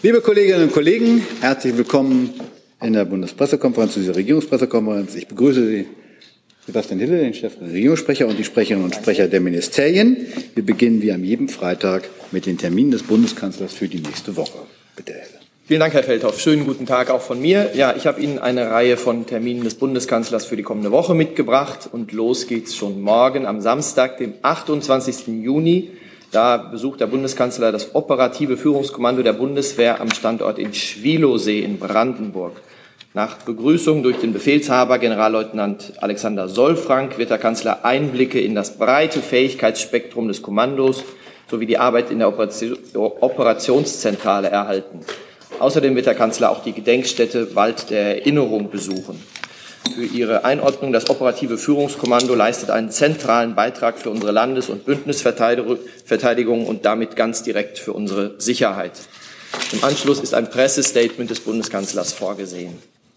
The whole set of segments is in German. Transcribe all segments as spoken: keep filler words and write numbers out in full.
Liebe Kolleginnen und Kollegen, herzlich willkommen in der Bundespressekonferenz, zu dieser Regierungspressekonferenz. Ich begrüße Sie, Sebastian Hille, den Chef der Regierungssprecher und die Sprecherinnen und Sprecher der Ministerien. Wir beginnen wie an jedem Freitag mit den Terminen des Bundeskanzlers für die nächste Woche. Bitte, Herr Hille. Vielen Dank, Herr Feldhoff. Schönen guten Tag auch von mir. Ja, ich habe Ihnen eine Reihe von Terminen des Bundeskanzlers für die kommende Woche mitgebracht. Und los geht's schon morgen am Samstag, dem achtundzwanzigsten Juni. Da besucht der Bundeskanzler das operative Führungskommando der Bundeswehr am Standort in Schwielowsee in Brandenburg. Nach Begrüßung durch den Befehlshaber Generalleutnant Alexander Solfrank wird der Kanzler Einblicke in das breite Fähigkeitsspektrum des Kommandos sowie die Arbeit in der Operationszentrale erhalten. Außerdem wird der Kanzler auch die Gedenkstätte Wald der Erinnerung besuchen. Für Ihre Einordnung, das operative Führungskommando leistet einen zentralen Beitrag für unsere Landes- und Bündnisverteidigung und damit ganz direkt für unsere Sicherheit. Im Anschluss ist ein Pressestatement des Bundeskanzlers vorgesehen.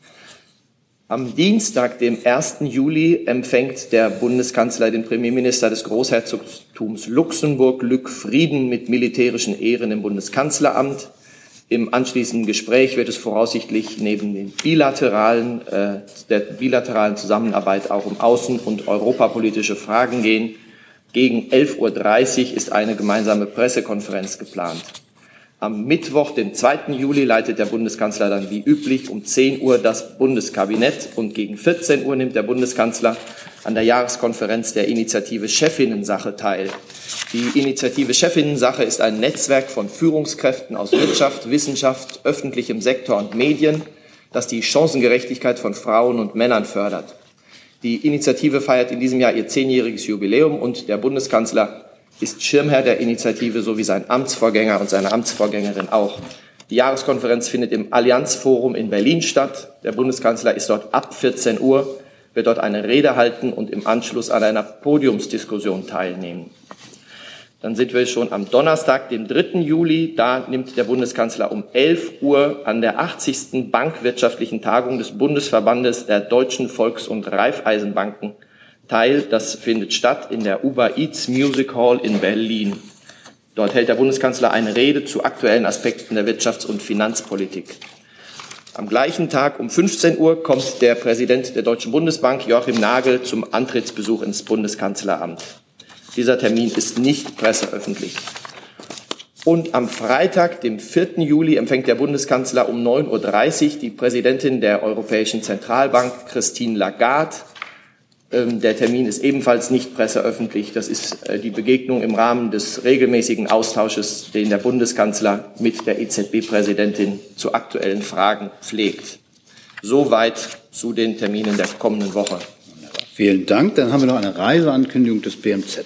Am Dienstag, dem ersten Juli, empfängt der Bundeskanzler den Premierminister des Großherzogtums Luxemburg, Luc Frieden, mit militärischen Ehren im Bundeskanzleramt. Im anschließenden Gespräch wird es voraussichtlich neben den bilateralen, äh, der bilateralen Zusammenarbeit auch um außen- und europapolitische Fragen gehen. Gegen elf Uhr dreißig ist eine gemeinsame Pressekonferenz geplant. Am Mittwoch, den zweiten Juli, leitet der Bundeskanzler dann wie üblich um zehn Uhr das Bundeskabinett und gegen vierzehn Uhr nimmt der Bundeskanzler an der Jahreskonferenz der Initiative Chefinnensache teil. Die Initiative Chefinnensache ist ein Netzwerk von Führungskräften aus Wirtschaft, Wissenschaft, öffentlichem Sektor und Medien, das die Chancengerechtigkeit von Frauen und Männern fördert. Die Initiative feiert in diesem Jahr ihr zehnjähriges Jubiläum und der Bundeskanzler ist Schirmherr der Initiative sowie sein Amtsvorgänger und seine Amtsvorgängerin auch. Die Jahreskonferenz findet im Allianzforum in Berlin statt. Der Bundeskanzler ist dort ab vierzehn Uhr, wird dort eine Rede halten und im Anschluss an einer Podiumsdiskussion teilnehmen. Dann sind wir schon am Donnerstag, dem dritten Juli. Da nimmt der Bundeskanzler um elf Uhr an der achtzigsten bankwirtschaftlichen Tagung des Bundesverbandes der deutschen Volks- und Raiffeisenbanken teil. Das findet statt in der Uber Eats Music Hall in Berlin. Dort hält der Bundeskanzler eine Rede zu aktuellen Aspekten der Wirtschafts- und Finanzpolitik. Am gleichen Tag um fünfzehn Uhr kommt der Präsident der Deutschen Bundesbank, Joachim Nagel, zum Antrittsbesuch ins Bundeskanzleramt. Dieser Termin ist nicht presseöffentlich. Und am Freitag, dem vierten Juli, empfängt der Bundeskanzler um neun Uhr dreißig die Präsidentin der Europäischen Zentralbank, Christine Lagarde. Der Termin ist ebenfalls nicht presseöffentlich. Das ist die Begegnung im Rahmen des regelmäßigen Austausches, den der Bundeskanzler mit der E Z B-Präsidentin zu aktuellen Fragen pflegt. Soweit zu den Terminen der kommenden Woche. Vielen Dank. Dann haben wir noch eine Reiseankündigung des B M Z.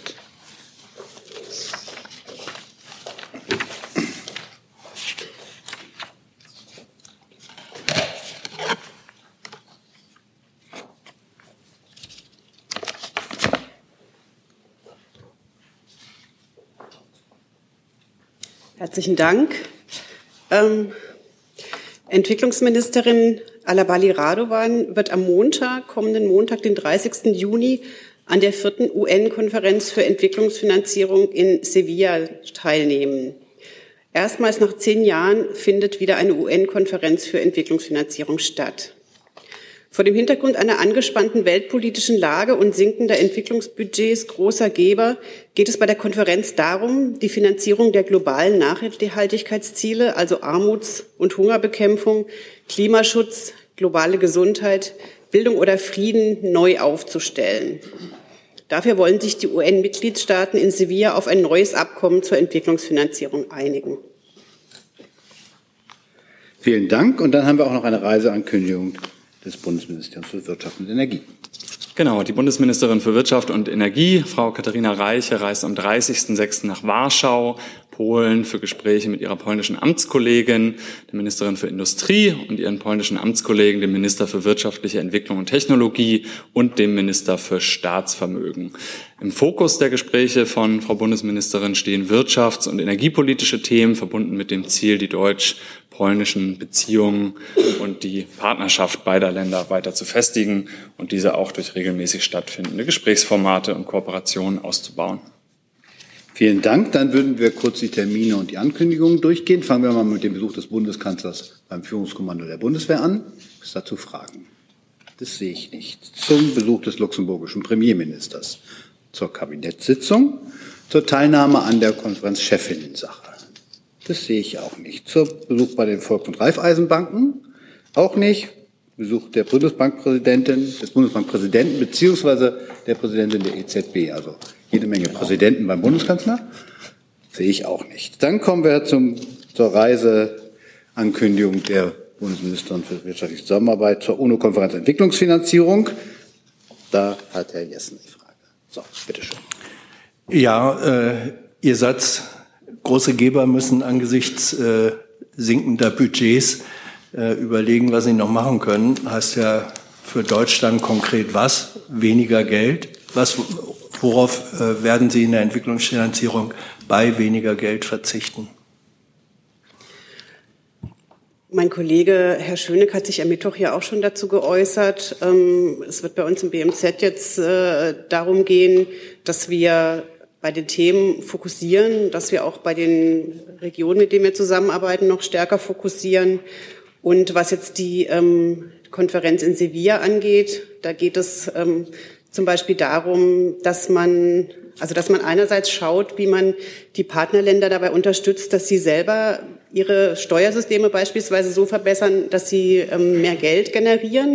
Herzlichen Dank. Ähm, Entwicklungsministerin Alabali Radovan wird am Montag, kommenden Montag, den dreißigsten Juni, an der vierten U N-Konferenz für Entwicklungsfinanzierung in Sevilla teilnehmen. Erstmals nach zehn Jahren findet wieder eine U N-Konferenz für Entwicklungsfinanzierung statt. Vor dem Hintergrund einer angespannten weltpolitischen Lage und sinkender Entwicklungsbudgets großer Geber geht es bei der Konferenz darum, die Finanzierung der globalen Nachhaltigkeitsziele, also Armuts- und Hungerbekämpfung, Klimaschutz, globale Gesundheit, Bildung oder Frieden neu aufzustellen. Dafür wollen sich die U N-Mitgliedstaaten in Sevilla auf ein neues Abkommen zur Entwicklungsfinanzierung einigen. Vielen Dank. Und dann haben wir auch noch eine Reiseankündigung des Bundesministeriums für Wirtschaft und Energie. Genau, die Bundesministerin für Wirtschaft und Energie, Frau Katharina Reiche, reist am dreißigsten sechsten nach Warschau, Polen, für Gespräche mit ihrer polnischen Amtskollegin, der Ministerin für Industrie und ihren polnischen Amtskollegen, dem Minister für wirtschaftliche Entwicklung und Technologie und dem Minister für Staatsvermögen. Im Fokus der Gespräche von Frau Bundesministerin stehen wirtschafts- und energiepolitische Themen, verbunden mit dem Ziel, die deutsch-polnischen Beziehungen und die Partnerschaft beider Länder weiter zu festigen und diese auch durch regelmäßig stattfindende Gesprächsformate und Kooperationen auszubauen. Vielen Dank. Dann würden wir kurz die Termine und die Ankündigungen durchgehen. Fangen wir mal mit dem Besuch des Bundeskanzlers beim Führungskommando der Bundeswehr an. Ist dazu Fragen? Das sehe ich nicht. Zum Besuch des luxemburgischen Premierministers, zur Kabinettssitzung, zur Teilnahme an der Konferenz Chefinnen-Sache. Das sehe ich auch nicht. Zum Besuch bei den Volks- und Raiffeisenbanken auch nicht. Besuch der Bundesbankpräsidentin, des Bundesbankpräsidenten beziehungsweise der Präsidentin der E Z B, also jede Menge Präsidenten beim Bundeskanzler, sehe ich auch nicht. Dann kommen wir zum, zur Reiseankündigung der Bundesministerin für wirtschaftliche Zusammenarbeit zur UNO-Konferenz Entwicklungsfinanzierung. Da hat Herr Jessen die Frage. So, bitteschön. Ja, äh, Ihr Satz, große Geber müssen angesichts äh, sinkender Budgets äh, überlegen, was sie noch machen können, heißt ja für Deutschland konkret was? Weniger Geld. Was, worauf äh, werden Sie in der Entwicklungsfinanzierung bei weniger Geld verzichten? Mein Kollege Herr Schöneck hat sich am Mittwoch ja auch schon dazu geäußert. Es wird bei uns im B M Z jetzt darum gehen, dass wir bei den Themen fokussieren, dass wir auch bei den Regionen, mit denen wir zusammenarbeiten, noch stärker fokussieren. Und was jetzt die Konferenz in Sevilla angeht, da geht es zum Beispiel darum, dass man Also, dass man einerseits schaut, wie man die Partnerländer dabei unterstützt, dass sie selber ihre Steuersysteme beispielsweise so verbessern, dass sie ähm, mehr Geld generieren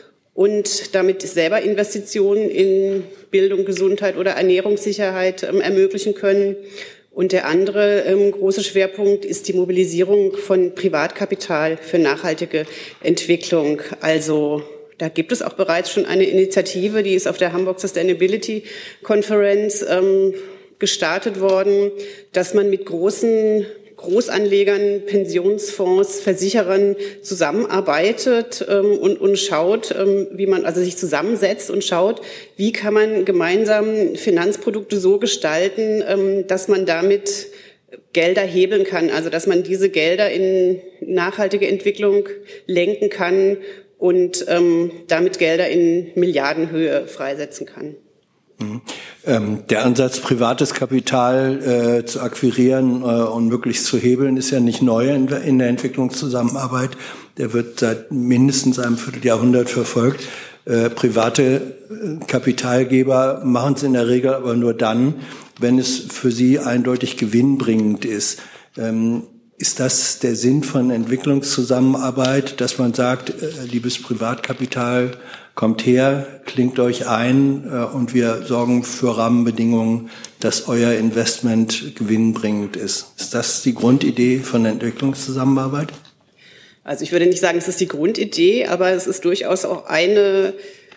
und damit selber Investitionen in Bildung, Gesundheit oder Ernährungssicherheit ähm, ermöglichen können. Und der andere ähm, große Schwerpunkt ist die Mobilisierung von Privatkapital für nachhaltige Entwicklung. Also da gibt es auch bereits schon eine Initiative, die ist auf der Hamburg Sustainability Conference ähm, gestartet worden, dass man mit großen Großanlegern, Pensionsfonds, Versicherern zusammenarbeitet ähm, und, und schaut, ähm, wie man also sich zusammensetzt und schaut, wie kann man gemeinsam Finanzprodukte so gestalten, ähm, dass man damit Gelder hebeln kann, also dass man diese Gelder in nachhaltige Entwicklung lenken kann und ähm, damit Gelder in Milliardenhöhe freisetzen kann. Mhm. Ähm, der Ansatz, privates Kapital äh, zu akquirieren äh, und möglichst zu hebeln, ist ja nicht neu in, in der Entwicklungszusammenarbeit. Der wird seit mindestens einem Vierteljahrhundert verfolgt. Äh, private Kapitalgeber machen es in der Regel aber nur dann, wenn es für sie eindeutig gewinnbringend ist. Ähm, Ist das der Sinn von Entwicklungszusammenarbeit, dass man sagt, äh, liebes Privatkapital, kommt her, klingt euch ein äh, und wir sorgen für Rahmenbedingungen, dass euer Investment gewinnbringend ist? Ist das die Grundidee von Entwicklungszusammenarbeit? Also ich würde nicht sagen, es ist die Grundidee, aber es ist durchaus auch eine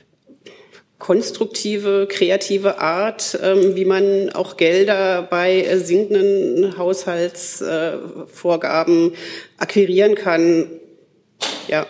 konstruktive, kreative Art, ähm, wie man auch Gelder bei äh, sinkenden Haushaltsvorgaben äh, akquirieren kann. Ja.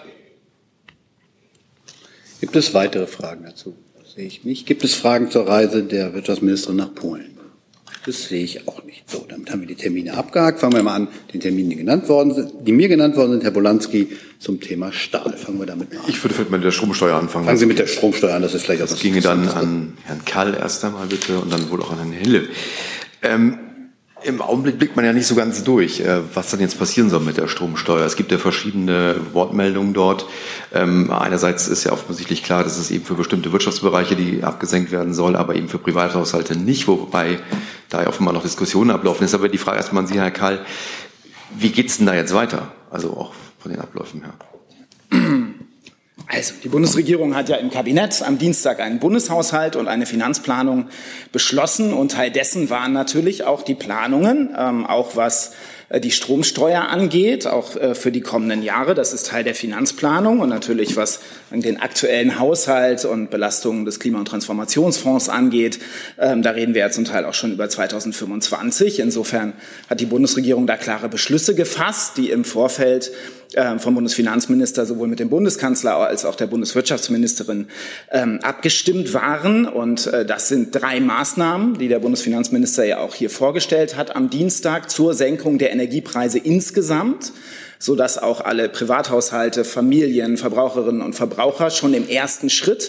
Gibt es weitere Fragen dazu? Das sehe ich nicht. Gibt es Fragen zur Reise der Wirtschaftsministerin nach Polen? Das sehe ich auch nicht. So, damit haben wir die Termine abgehakt. Fangen wir mal an, den Terminen, die genannt worden sind, die mir genannt worden sind, Herr Bolanski, zum Thema Stahl. Fangen wir damit mal an. Ich würde vielleicht mit der Stromsteuer anfangen. Fangen Sie mit der Stromsteuer an, das ist vielleicht auch das. Das ginge dann an Herrn Kall erst einmal bitte und dann wohl auch an Herrn Hille. Ähm, Im Augenblick blickt man ja nicht so ganz durch, äh, was dann jetzt passieren soll mit der Stromsteuer. Es gibt ja verschiedene Wortmeldungen dort. Ähm, einerseits ist ja offensichtlich klar, dass es eben für bestimmte Wirtschaftsbereiche, die abgesenkt werden soll, aber eben für Privathaushalte nicht, wobei da ja offenbar noch Diskussionen ablaufen ist. Aber die Frage erstmal an Sie, Herr Kall, wie geht's denn da jetzt weiter? Also auch von den Abläufen her. Also, die Bundesregierung hat ja im Kabinett am Dienstag einen Bundeshaushalt und eine Finanzplanung beschlossen. Und Teil dessen waren natürlich auch die Planungen, ähm, auch was äh, die Stromsteuer angeht, auch äh, für die kommenden Jahre. Das ist Teil der Finanzplanung. Und natürlich, was den aktuellen Haushalt und Belastungen des Klima- und Transformationsfonds angeht, ähm, da reden wir ja zum Teil auch schon über zweitausendfünfundzwanzig. Insofern hat die Bundesregierung da klare Beschlüsse gefasst, die im Vorfeld vom Bundesfinanzminister sowohl mit dem Bundeskanzler als auch der Bundeswirtschaftsministerin ähm, abgestimmt waren. Und äh, das sind drei Maßnahmen, die der Bundesfinanzminister ja auch hier vorgestellt hat am Dienstag zur Senkung der Energiepreise insgesamt, sodass auch alle Privathaushalte, Familien, Verbraucherinnen und Verbraucher schon im ersten Schritt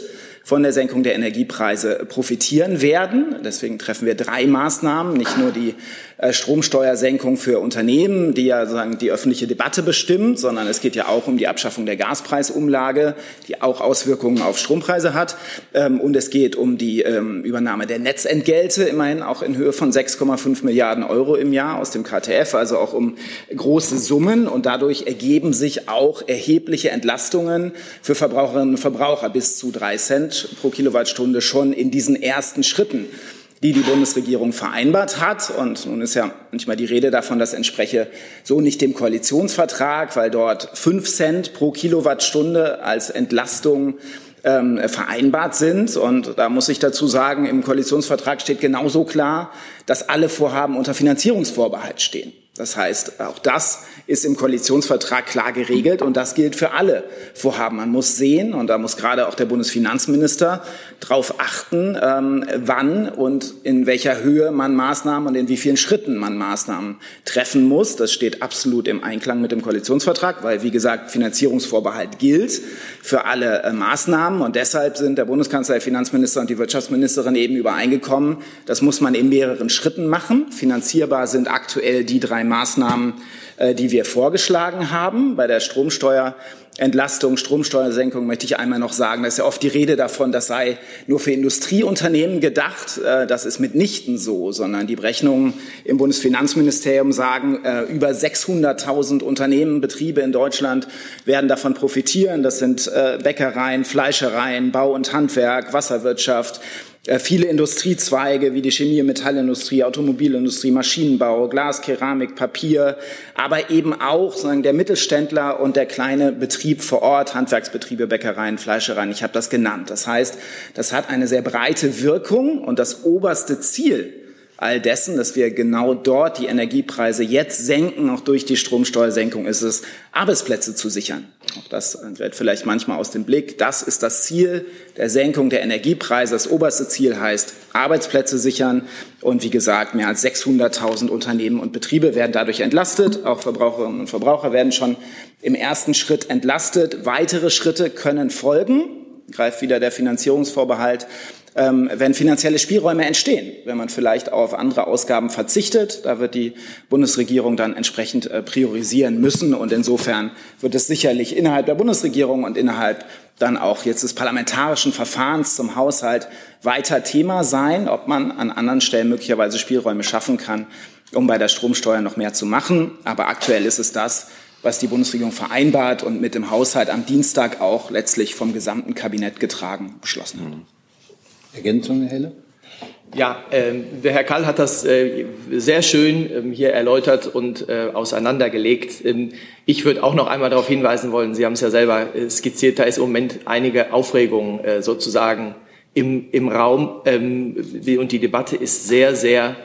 von der Senkung der Energiepreise profitieren werden. Deswegen treffen wir drei Maßnahmen, nicht nur die äh, Stromsteuersenkung für Unternehmen, die ja sozusagen die öffentliche Debatte bestimmt, sondern es geht ja auch um die Abschaffung der Gaspreisumlage, die auch Auswirkungen auf Strompreise hat. Ähm, und es geht um die ähm, Übernahme der Netzentgelte, immerhin auch in Höhe von sechs Komma fünf Milliarden Euro im Jahr aus dem K T F, also auch um große Summen. Und dadurch ergeben sich auch erhebliche Entlastungen für Verbraucherinnen und Verbraucher bis zu drei Cent pro Kilowattstunde schon in diesen ersten Schritten, die die Bundesregierung vereinbart hat. Und nun ist ja manchmal die Rede davon, das entspreche so nicht dem Koalitionsvertrag, weil dort fünf Cent pro Kilowattstunde als Entlastung ähm, vereinbart sind. Und da muss ich dazu sagen, im Koalitionsvertrag steht genauso klar, dass alle Vorhaben unter Finanzierungsvorbehalt stehen. Das heißt, auch das ist im Koalitionsvertrag klar geregelt und das gilt für alle Vorhaben. Man muss sehen, und da muss gerade auch der Bundesfinanzminister darauf achten, ähm, wann und in welcher Höhe man Maßnahmen und in wie vielen Schritten man Maßnahmen treffen muss. Das steht absolut im Einklang mit dem Koalitionsvertrag, weil, wie gesagt, Finanzierungsvorbehalt gilt für alle äh, Maßnahmen. Und deshalb sind der Bundeskanzler, der Finanzminister und die Wirtschaftsministerin eben übereingekommen, das muss man in mehreren Schritten machen. Finanzierbar sind aktuell die drei Maßnahmen, die wir vorgeschlagen haben. Bei der Stromsteuerentlastung, Stromsteuersenkung möchte ich einmal noch sagen, da ist ja oft die Rede davon, das sei nur für Industrieunternehmen gedacht. Das ist mitnichten so, sondern die Berechnungen im Bundesfinanzministerium sagen, über sechshunderttausend Unternehmen, Betriebe in Deutschland werden davon profitieren. Das sind Bäckereien, Fleischereien, Bau- und Handwerk, Wasserwirtschaft, viele Industriezweige wie die Chemie- und Metallindustrie, Automobilindustrie, Maschinenbau, Glas, Keramik, Papier, aber eben auch sozusagen der Mittelständler und der kleine Betrieb vor Ort, Handwerksbetriebe, Bäckereien, Fleischereien, ich habe das genannt. Das heißt, das hat eine sehr breite Wirkung und das oberste Ziel all dessen, dass wir genau dort die Energiepreise jetzt senken, auch durch die Stromsteuersenkung, ist es, Arbeitsplätze zu sichern. Auch das wird vielleicht manchmal aus dem Blick. Das ist das Ziel der Senkung der Energiepreise. Das oberste Ziel heißt, Arbeitsplätze sichern. Und wie gesagt, mehr als sechshunderttausend Unternehmen und Betriebe werden dadurch entlastet. Auch Verbraucherinnen und Verbraucher werden schon im ersten Schritt entlastet. Weitere Schritte können folgen. Greift wieder der Finanzierungsvorbehalt. Ähm, wenn finanzielle Spielräume entstehen, wenn man vielleicht auch auf andere Ausgaben verzichtet, da wird die Bundesregierung dann entsprechend äh, priorisieren müssen und insofern wird es sicherlich innerhalb der Bundesregierung und innerhalb dann auch jetzt des parlamentarischen Verfahrens zum Haushalt weiter Thema sein, ob man an anderen Stellen möglicherweise Spielräume schaffen kann, um bei der Stromsteuer noch mehr zu machen. Aber aktuell ist es das, was die Bundesregierung vereinbart und mit dem Haushalt am Dienstag auch letztlich vom gesamten Kabinett getragen beschlossen hat. Ergänzung, Herr Helle? Ja, äh, der Herr Kall hat das äh, sehr schön äh, hier erläutert und äh, auseinandergelegt. Ähm, ich würde auch noch einmal darauf hinweisen wollen, Sie haben es ja selber äh, skizziert, da ist im Moment einige Aufregung äh, sozusagen im, im Raum ähm, die, und die Debatte ist sehr, sehr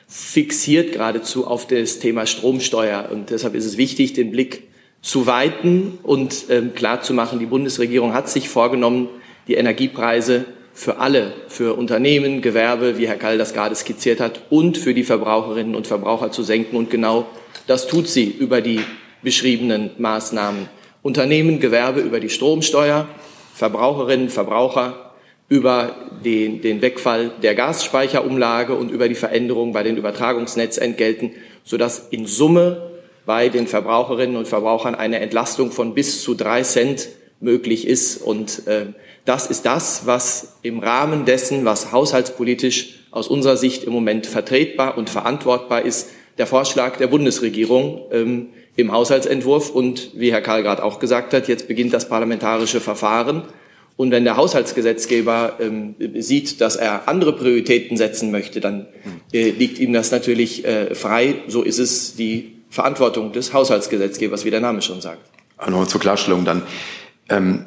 fixiert geradezu auf das Thema Stromsteuer. Und deshalb ist es wichtig, den Blick zu weiten und ähm, klarzumachen, die Bundesregierung hat sich vorgenommen, die Energiepreise für alle, für Unternehmen, Gewerbe, wie Herr Kall das gerade skizziert hat, und für die Verbraucherinnen und Verbraucher zu senken. Und genau das tut sie über die beschriebenen Maßnahmen. Unternehmen, Gewerbe über die Stromsteuer, Verbraucherinnen, Verbraucher über den, den Wegfall der Gasspeicherumlage und über die Veränderung bei den Übertragungsnetzentgelten, sodass in Summe bei den Verbraucherinnen und Verbrauchern eine Entlastung von bis zu drei Cent möglich ist. Und äh, das ist das, was im Rahmen dessen, was haushaltspolitisch aus unserer Sicht im Moment vertretbar und verantwortbar ist, der Vorschlag der Bundesregierung ähm, im Haushaltsentwurf. Und wie Herr Kall gerade auch gesagt hat, jetzt beginnt das parlamentarische Verfahren. Und wenn der Haushaltsgesetzgeber ähm, sieht, dass er andere Prioritäten setzen möchte, dann äh, liegt ihm das natürlich äh, frei. So ist es die Verantwortung des Haushaltsgesetzgebers, wie der Name schon sagt. Aber nochmal zur Klarstellung dann. Ähm,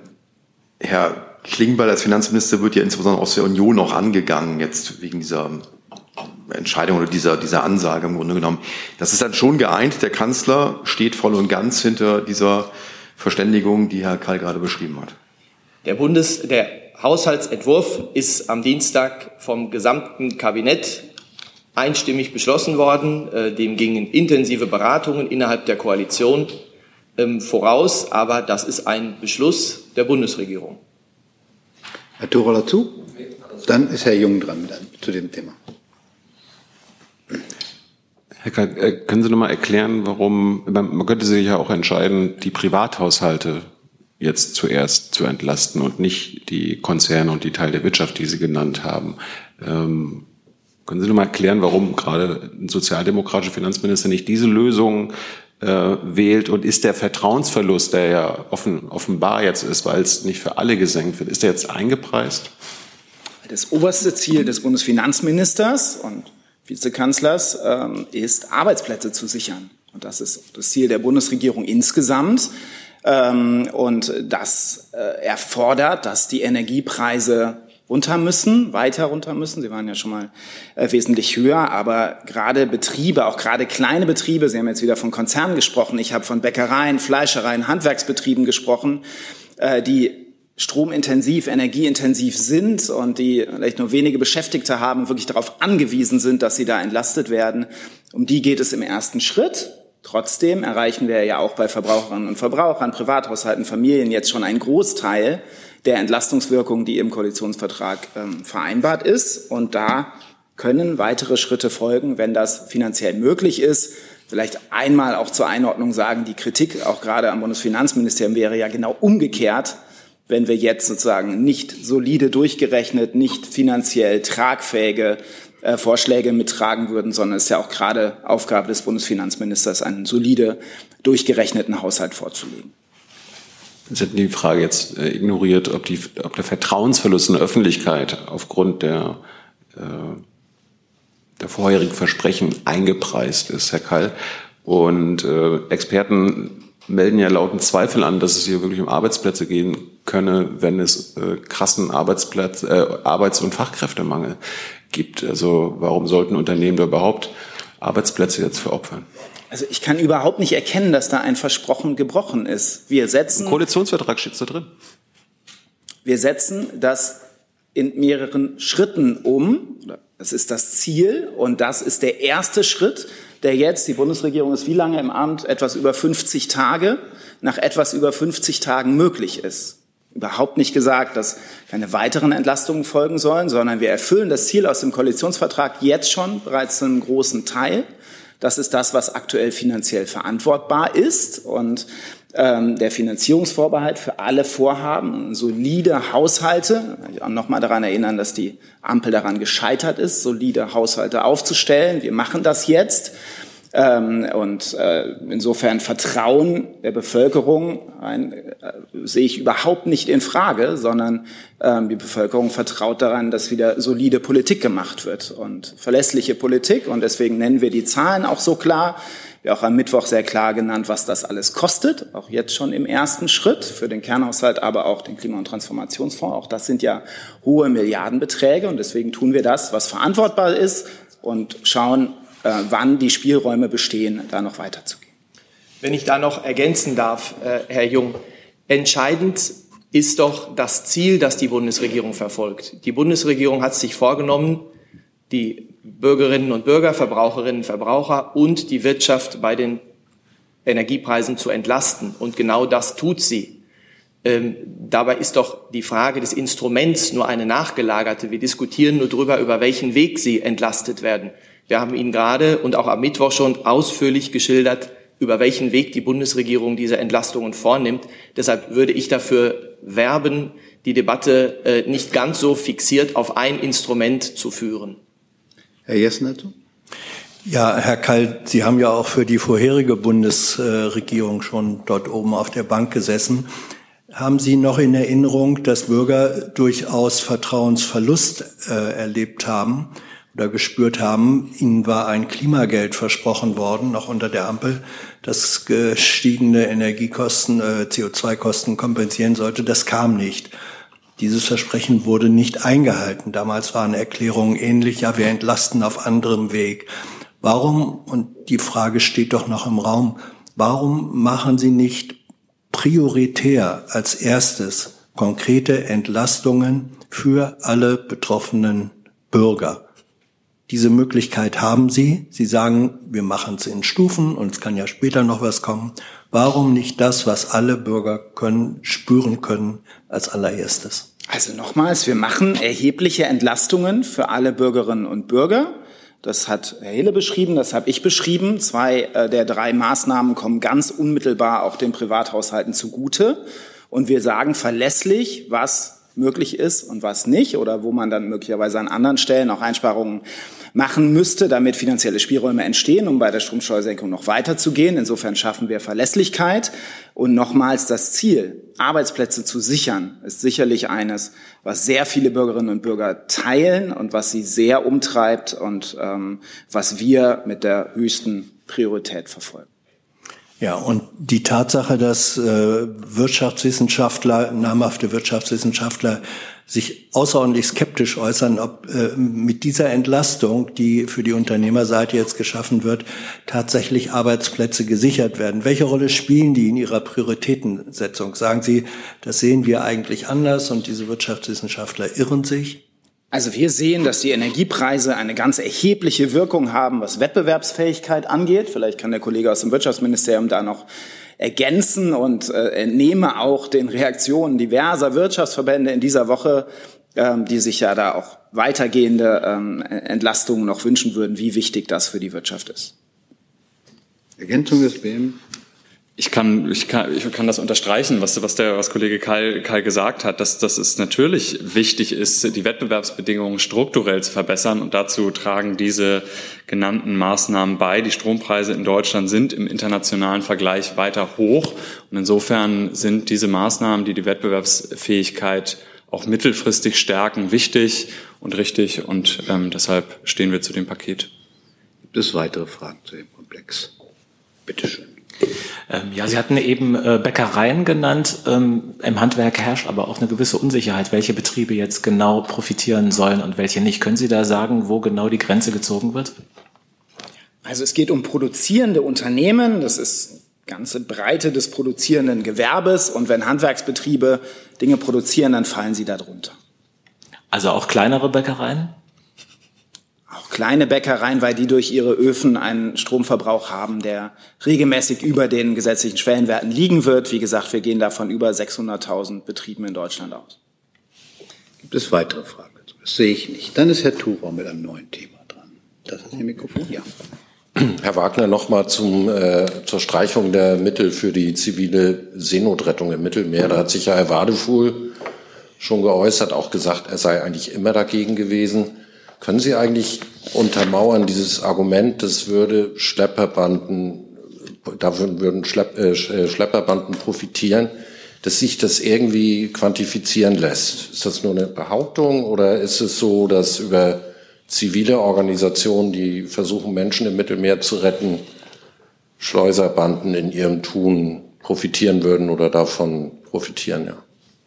Herr Klingbeil als Finanzminister wird ja insbesondere aus der Union noch angegangen, jetzt wegen dieser Entscheidung oder dieser, dieser Ansage im Grunde genommen. Das ist dann schon geeint. Der Kanzler steht voll und ganz hinter dieser Verständigung, die Herr Kall gerade beschrieben hat. Der Bundes, der Haushaltsentwurf ist am Dienstag vom gesamten Kabinett einstimmig beschlossen worden. Dem gingen intensive Beratungen innerhalb der Koalition voraus, aber das ist ein Beschluss der Bundesregierung. Herr Thurau dazu? Dann ist Herr Jung dran dann, zu dem Thema. Herr Kall, können Sie noch mal erklären, warum, man könnte sich ja auch entscheiden, die Privathaushalte jetzt zuerst zu entlasten und nicht die Konzerne und die Teile der Wirtschaft, die Sie genannt haben. Ähm, können Sie noch mal erklären, warum gerade ein sozialdemokratischer Finanzminister nicht diese Lösung äh, wählt? Und ist der Vertrauensverlust, der ja offen, offenbar jetzt ist, weil es nicht für alle gesenkt wird, ist der jetzt eingepreist? Das oberste Ziel des Bundesfinanzministers und Vizekanzlers ähm, ist, Arbeitsplätze zu sichern. Und das ist das Ziel der Bundesregierung insgesamt. Ähm, und das äh, erfordert, dass die Energiepreise runter müssen, weiter runter müssen. Sie waren ja schon mal äh, wesentlich höher, aber gerade Betriebe, auch gerade kleine Betriebe, Sie haben jetzt wieder von Konzernen gesprochen, ich habe von Bäckereien, Fleischereien, Handwerksbetrieben gesprochen, äh, die stromintensiv, energieintensiv sind und die vielleicht nur wenige Beschäftigte haben, wirklich darauf angewiesen sind, dass sie da entlastet werden. Um die geht es im ersten Schritt. Trotzdem erreichen wir ja auch bei Verbraucherinnen und Verbrauchern, Privathaushalten, Familien jetzt schon einen Großteil der Entlastungswirkung, die im Koalitionsvertrag ähm, vereinbart ist. Und da können weitere Schritte folgen, wenn das finanziell möglich ist. Vielleicht einmal auch zur Einordnung sagen, die Kritik auch gerade am Bundesfinanzministerium wäre ja genau umgekehrt, wenn wir jetzt sozusagen nicht solide durchgerechnet, nicht finanziell tragfähige äh, Vorschläge mittragen würden, sondern es ist ja auch gerade Aufgabe des Bundesfinanzministers, einen solide durchgerechneten Haushalt vorzulegen. Sie hatten die Frage jetzt äh, ignoriert, ob, die, ob der Vertrauensverlust in der Öffentlichkeit aufgrund der, äh, der vorherigen Versprechen eingepreist ist, Herr Kall. Und äh, Experten melden ja lauten Zweifel an, dass es hier wirklich um Arbeitsplätze gehen könne, wenn es äh, krassen Arbeitsplatz, äh, Arbeits- und Fachkräftemangel gibt. Also warum sollten Unternehmen da überhaupt Arbeitsplätze jetzt veropfern? Also ich kann überhaupt nicht erkennen, dass da ein Versprochen gebrochen ist. Wir setzen... Im Koalitionsvertrag steht es da drin. Wir setzen das in mehreren Schritten um. Das ist das Ziel und das ist der erste Schritt, der jetzt, die Bundesregierung ist wie lange im Amt? Etwas über fünfzig Tage, nach etwas über fünfzig Tagen möglich ist. Überhaupt nicht gesagt, dass keine weiteren Entlastungen folgen sollen, sondern wir erfüllen das Ziel aus dem Koalitionsvertrag jetzt schon bereits zu einem großen Teil. Das ist das, was aktuell finanziell verantwortbar ist. Und ähm, der Finanzierungsvorbehalt für alle Vorhaben, solide Haushalte, ich auch noch mal daran erinnern, dass die Ampel daran gescheitert ist, solide Haushalte aufzustellen. Wir machen das jetzt. Ähm, und äh, insofern Vertrauen der Bevölkerung ein, äh, sehe ich überhaupt nicht in Frage, sondern ähm, die Bevölkerung vertraut daran, dass wieder solide Politik gemacht wird und verlässliche Politik. Und deswegen nennen wir die Zahlen auch so klar. Wir haben auch am Mittwoch sehr klar genannt, was das alles kostet, auch jetzt schon im ersten Schritt für den Kernhaushalt, aber auch den Klima- und Transformationsfonds. Auch das sind ja hohe Milliardenbeträge und deswegen tun wir das, was verantwortbar ist und schauen, äh, wann die Spielräume bestehen, da noch weiterzugehen. Wenn ich da noch ergänzen darf, äh, Herr Jung, entscheidend ist doch das Ziel, das die Bundesregierung verfolgt. Die Bundesregierung hat sich vorgenommen, die Bürgerinnen und Bürger, Verbraucherinnen und Verbraucher und die Wirtschaft bei den Energiepreisen zu entlasten. Und genau das tut sie. Ähm, dabei ist doch die Frage des Instruments nur eine nachgelagerte. Wir diskutieren nur darüber, über welchen Weg sie entlastet werden. Wir haben Ihnen gerade und auch am Mittwoch schon ausführlich geschildert, über welchen Weg die Bundesregierung diese Entlastungen vornimmt. Deshalb würde ich dafür werben, die Debatte äh, nicht ganz so fixiert auf ein Instrument zu führen. Herr Jessen dazu? Ja, Herr Kall, Sie haben ja auch für die vorherige Bundesregierung schon dort oben auf der Bank gesessen. Haben Sie noch in Erinnerung, dass Bürger durchaus Vertrauensverlust äh, erlebt haben oder gespürt haben? Ihnen war ein Klimageld versprochen worden, noch unter der Ampel, das gestiegene Energiekosten, äh, C O zwei Kosten kompensieren sollte. Das kam nicht. Dieses Versprechen wurde nicht eingehalten. Damals waren Erklärungen ähnlich, ja, wir entlasten auf anderem Weg. Warum, und die Frage steht doch noch im Raum, warum machen Sie nicht prioritär als erstes konkrete Entlastungen für alle betroffenen Bürger? Diese Möglichkeit haben Sie. Sie sagen, wir machen es in Stufen und es kann ja später noch was kommen. Warum nicht das, was alle Bürger können, spüren können, als allererstes? Also nochmals, wir machen erhebliche Entlastungen für alle Bürgerinnen und Bürger. Das hat Herr Hille beschrieben, das habe ich beschrieben. Zwei äh, der drei Maßnahmen kommen ganz unmittelbar auch den Privathaushalten zugute. Und wir sagen verlässlich, was möglich ist und was nicht, oder wo man dann möglicherweise an anderen Stellen auch Einsparungen machen müsste, damit finanzielle Spielräume entstehen, um bei der Stromsteuersenkung noch weiterzugehen. Insofern schaffen wir Verlässlichkeit. Und nochmals das Ziel, Arbeitsplätze zu sichern, ist sicherlich eines, was sehr viele Bürgerinnen und Bürger teilen und was sie sehr umtreibt und ähm, was wir mit der höchsten Priorität verfolgen. Ja, und die Tatsache, dass äh, Wirtschaftswissenschaftler, namhafte Wirtschaftswissenschaftler sich außerordentlich skeptisch äußern, ob äh, mit dieser Entlastung, die für die Unternehmerseite jetzt geschaffen wird, tatsächlich Arbeitsplätze gesichert werden. Welche Rolle spielen die in Ihrer Prioritätensetzung? Sagen Sie, das sehen wir eigentlich anders und diese Wirtschaftswissenschaftler irren sich? Also wir sehen, dass die Energiepreise eine ganz erhebliche Wirkung haben, was Wettbewerbsfähigkeit angeht. Vielleicht kann der Kollege aus dem Wirtschaftsministerium da noch ergänzen und äh, entnehme auch den Reaktionen diverser Wirtschaftsverbände in dieser Woche, ähm, die sich ja da auch weitergehende ähm, Entlastungen noch wünschen würden, wie wichtig das für die Wirtschaft ist. Ergänzung des B M? Ich kann, ich kann, ich kann das unterstreichen, was, was der, was Kollege Keil, Keil gesagt hat, dass, dass es natürlich wichtig ist, die Wettbewerbsbedingungen strukturell zu verbessern. Und dazu tragen diese genannten Maßnahmen bei. Die Strompreise in Deutschland sind im internationalen Vergleich weiter hoch. Und insofern sind diese Maßnahmen, die die Wettbewerbsfähigkeit auch mittelfristig stärken, wichtig und richtig. Und ähm, deshalb stehen wir zu dem Paket. Gibt es weitere Fragen zu dem Komplex? Bitte schön. Ähm, ja, Sie hatten eben äh, Bäckereien genannt. Ähm, im Handwerk herrscht aber auch eine gewisse Unsicherheit, welche Betriebe jetzt genau profitieren sollen und welche nicht. Können Sie da sagen, wo genau die Grenze gezogen wird? Also es geht um produzierende Unternehmen. Das ist die ganze Breite des produzierenden Gewerbes. Und wenn Handwerksbetriebe Dinge produzieren, dann fallen sie darunter. Also auch kleinere Bäckereien? Auch kleine Bäckereien, weil die durch ihre Öfen einen Stromverbrauch haben, der regelmäßig über den gesetzlichen Schwellenwerten liegen wird. Wie gesagt, wir gehen da von über sechshunderttausend Betrieben in Deutschland aus. Gibt es weitere Fragen? Das sehe ich nicht. Dann ist Herr Thurau mit einem neuen Thema dran. Das ist Ihr Mikrofon? Ja. Herr Wagner, noch mal zum, äh, zur Streichung der Mittel für die zivile Seenotrettung im Mittelmeer. Da hat sich ja Herr Wadefuhl schon geäußert, auch gesagt, er sei eigentlich immer dagegen gewesen. Können Sie eigentlich untermauern, dieses Argument, das würde Schlepperbanden, davon würden Schlepp, äh, Schlepperbanden profitieren, dass sich das irgendwie quantifizieren lässt? Ist das nur eine Behauptung oder ist es so, dass über zivile Organisationen, die versuchen, Menschen im Mittelmeer zu retten, Schleuserbanden in ihrem Tun profitieren würden oder davon profitieren, ja?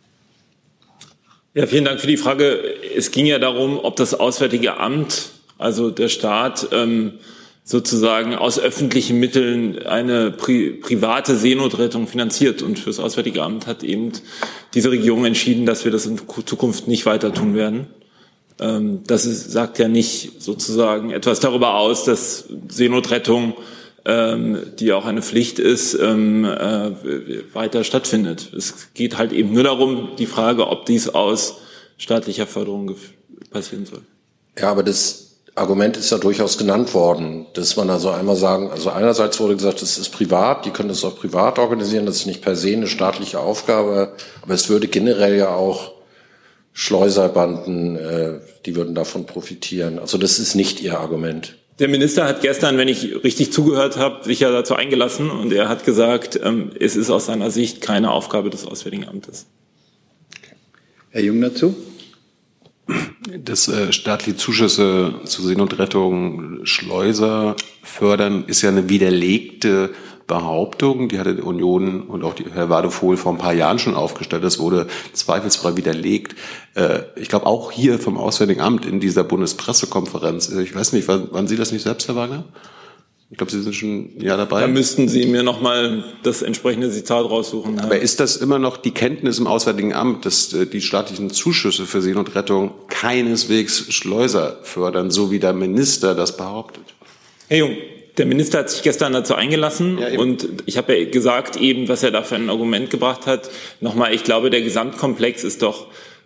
Ja, vielen Dank für die Frage. Es ging ja darum, ob das Auswärtige Amt, also der Staat, ähm, sozusagen aus öffentlichen Mitteln eine pri private Seenotrettung finanziert. Und für das Auswärtige Amt hat eben diese Regierung entschieden, dass wir das in Zukunft nicht weiter tun werden. Ähm, das ist, sagt ja nicht sozusagen etwas darüber aus, dass Seenotrettung, ähm, die auch eine Pflicht ist, ähm, äh, weiter stattfindet. Es geht halt eben nur darum, die Frage, ob dies aus staatlicher Förderung passieren soll. Ja, aber das Argument ist ja durchaus genannt worden, dass man also einmal sagen, also einerseits wurde gesagt, es ist privat, die können das auch privat organisieren, das ist nicht per se eine staatliche Aufgabe, aber es würde generell ja auch Schleuserbanden, äh, die würden davon profitieren. Also das ist nicht Ihr Argument. Der Minister hat gestern, wenn ich richtig zugehört habe, sich ja dazu eingelassen und er hat gesagt, ähm, es ist aus seiner Sicht keine Aufgabe des Auswärtigen Amtes. Herr Jung dazu? Dass äh, staatliche Zuschüsse zur Seenotrettung Schleuser fördern, ist ja eine widerlegte Behauptung. Die hatte die Union und auch die, Herr Wadefuhl vor ein paar Jahren schon aufgestellt. Das wurde zweifelsfrei widerlegt. Äh, ich glaube auch hier vom Auswärtigen Amt in dieser Bundespressekonferenz. Ich weiß nicht, waren, waren Sie das nicht selbst, Herr Wagner? Ich glaube, Sie sind schon ein Jahr dabei. Da müssten Sie mir noch mal das entsprechende Zitat raussuchen. Aber ist das immer noch die Kenntnis im Auswärtigen Amt, dass äh, die staatlichen Zuschüsse für Seenotrettung keineswegs Schleuser fördern, so wie der Minister das behauptet? Herr Jung, der Minister hat sich gestern dazu eingelassen ja, und ich habe ja gesagt eben, was er da für ein Argument gebracht hat. Nochmal, ich glaube, der Gesamtkomplex ist doch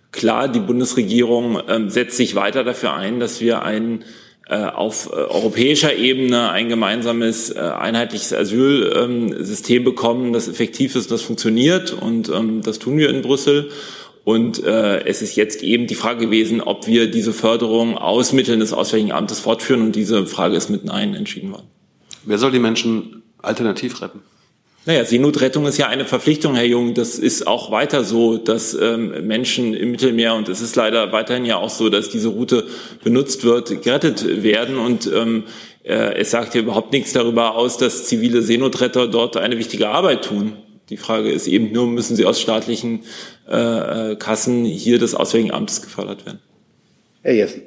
klar, die Bundesregierung ähm, setzt sich weiter dafür ein, dass wir ein äh, auf äh, europäischer Ebene ein gemeinsames, äh, einheitliches Asylsystem ähm, bekommen, das effektiv ist, das funktioniert, und ähm, das tun wir in Brüssel. Und äh, es ist jetzt eben die Frage gewesen, ob wir diese Förderung aus Mitteln des Auswärtigen Amtes fortführen, und diese Frage ist mit Nein entschieden worden. Wer soll die Menschen alternativ retten? Naja, Seenotrettung ist ja eine Verpflichtung, Herr Jung. Das ist auch weiter so, dass ähm, Menschen im Mittelmeer, und es ist leider weiterhin ja auch so, dass diese Route benutzt wird, gerettet werden. Und ähm, äh, es sagt ja überhaupt nichts darüber aus, dass zivile Seenotretter dort eine wichtige Arbeit tun. Die Frage ist eben nur, müssen sie aus staatlichen äh, Kassen hier des Auswärtigen Amtes gefördert werden? Herr Jessen.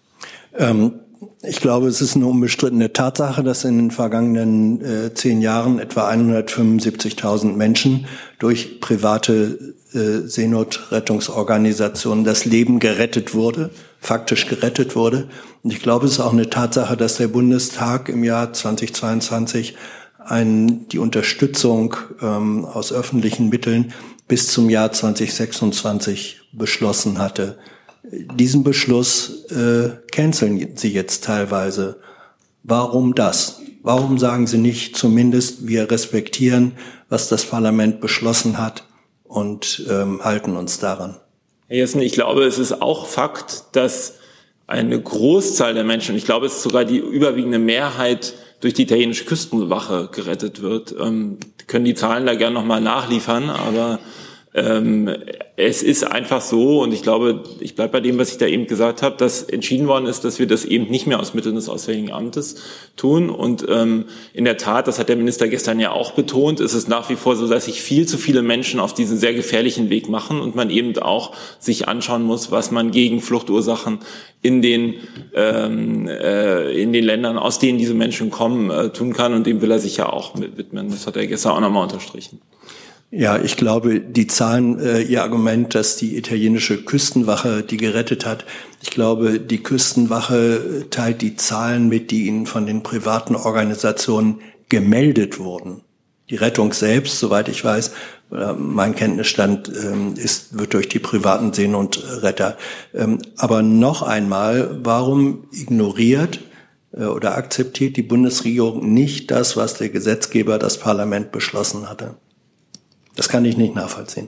Ähm, ich glaube, es ist eine unbestrittene Tatsache, dass in den vergangenen äh, zehn Jahren etwa hundertfünfundsiebzigtausend Menschen durch private äh, Seenotrettungsorganisationen das Leben gerettet wurde, faktisch gerettet wurde. Und ich glaube, es ist auch eine Tatsache, dass der Bundestag im Jahr zweitausendzweiundzwanzig ein, die Unterstützung ähm, aus öffentlichen Mitteln bis zum Jahr zweitausendsechsundzwanzig beschlossen hatte. Diesen Beschluss äh, canceln Sie jetzt teilweise. Warum das? Warum sagen Sie nicht zumindest, wir respektieren, was das Parlament beschlossen hat, und ähm, halten uns daran? Herr Jessen, ich glaube, es ist auch Fakt, dass eine Großzahl der Menschen, ich glaube, es ist sogar die überwiegende Mehrheit, durch die italienische Küstenwache gerettet wird. Ähm, können die Zahlen da gerne nochmal nachliefern, aber ähm, es ist einfach so, und ich glaube, ich bleibe bei dem, was ich da eben gesagt habe, dass entschieden worden ist, dass wir das eben nicht mehr aus Mitteln des Auswärtigen Amtes tun. Und ähm, in der Tat, das hat der Minister gestern ja auch betont, ist es nach wie vor so, dass sich viel zu viele Menschen auf diesen sehr gefährlichen Weg machen und man eben auch sich anschauen muss, was man gegen Fluchtursachen in den ähm, äh, in den Ländern, aus denen diese Menschen kommen, äh, tun kann. Und dem will er sich ja auch widmen. Das hat er gestern auch nochmal unterstrichen. Ja, ich glaube, die Zahlen, äh, Ihr Argument, dass die italienische Küstenwache die gerettet hat, ich glaube, die Küstenwache teilt die Zahlen mit, die ihnen von den privaten Organisationen gemeldet wurden. Die Rettung selbst, soweit ich weiß, äh, mein Kenntnisstand ähm, ist, wird durch die privaten Seenotretter. Ähm, aber noch einmal, warum ignoriert äh, oder akzeptiert die Bundesregierung nicht das, was der Gesetzgeber, das Parlament, beschlossen hatte? Das kann ich nicht nachvollziehen.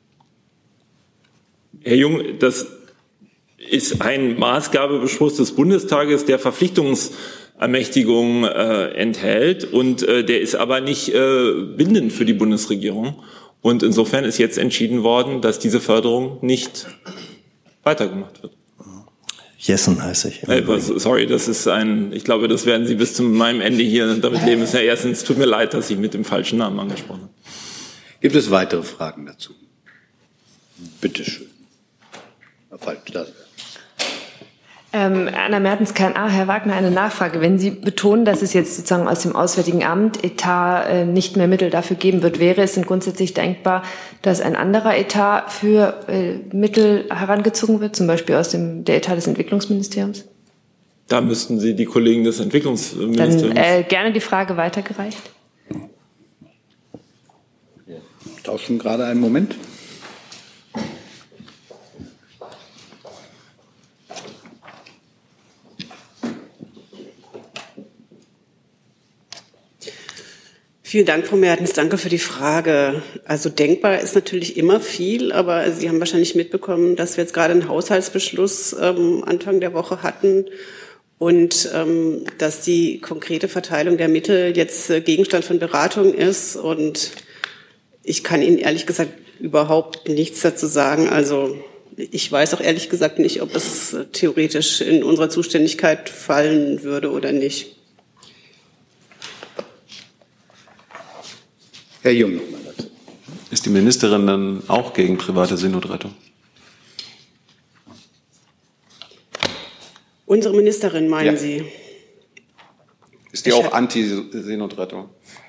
Herr Jung, das ist ein Maßgabebeschluss des Bundestages, der Verpflichtungsermächtigungen äh, enthält, und äh, der ist aber nicht äh, bindend für die Bundesregierung. Und insofern ist jetzt entschieden worden, dass diese Förderung nicht weitergemacht wird. Jessen heiße ich. Äh, sorry, das ist ein, ich glaube, das werden Sie bis zu meinem Ende hier damit leben müssen. Herr Jessen, es tut mir leid, dass ich mit dem falschen Namen angesprochen habe. Gibt es weitere Fragen dazu? Bitte schön. Falsch, das. Ähm, Anna Mertens, K N A. Herr Wagner, eine Nachfrage. Wenn Sie betonen, dass es jetzt sozusagen aus dem Auswärtigen Amt Etat äh, nicht mehr Mittel dafür geben wird, wäre es denn grundsätzlich denkbar, dass ein anderer Etat für äh, Mittel herangezogen wird, zum Beispiel aus dem der Etat des Entwicklungsministeriums? Da müssten Sie die Kollegen des Entwicklungsministeriums... Dann äh, gerne die Frage weitergereicht. Tauschen gerade einen Moment. Vielen Dank, Frau Mertens. Danke für die Frage. Also denkbar ist natürlich immer viel, aber Sie haben wahrscheinlich mitbekommen, dass wir jetzt gerade einen Haushaltsbeschluss ähm, Anfang der Woche hatten und ähm, dass die konkrete Verteilung der Mittel jetzt äh, Gegenstand von Beratung ist. Und ich kann Ihnen ehrlich gesagt überhaupt nichts dazu sagen. Also ich weiß auch ehrlich gesagt nicht, ob es theoretisch in unserer Zuständigkeit fallen würde oder nicht. Herr Jung nochmal dazu. Ist die Ministerin dann auch gegen private Seenotrettung? Unsere Ministerin, meinen Ja. Sie? Ist die Ich auch hab- Anti-Seenotrettung?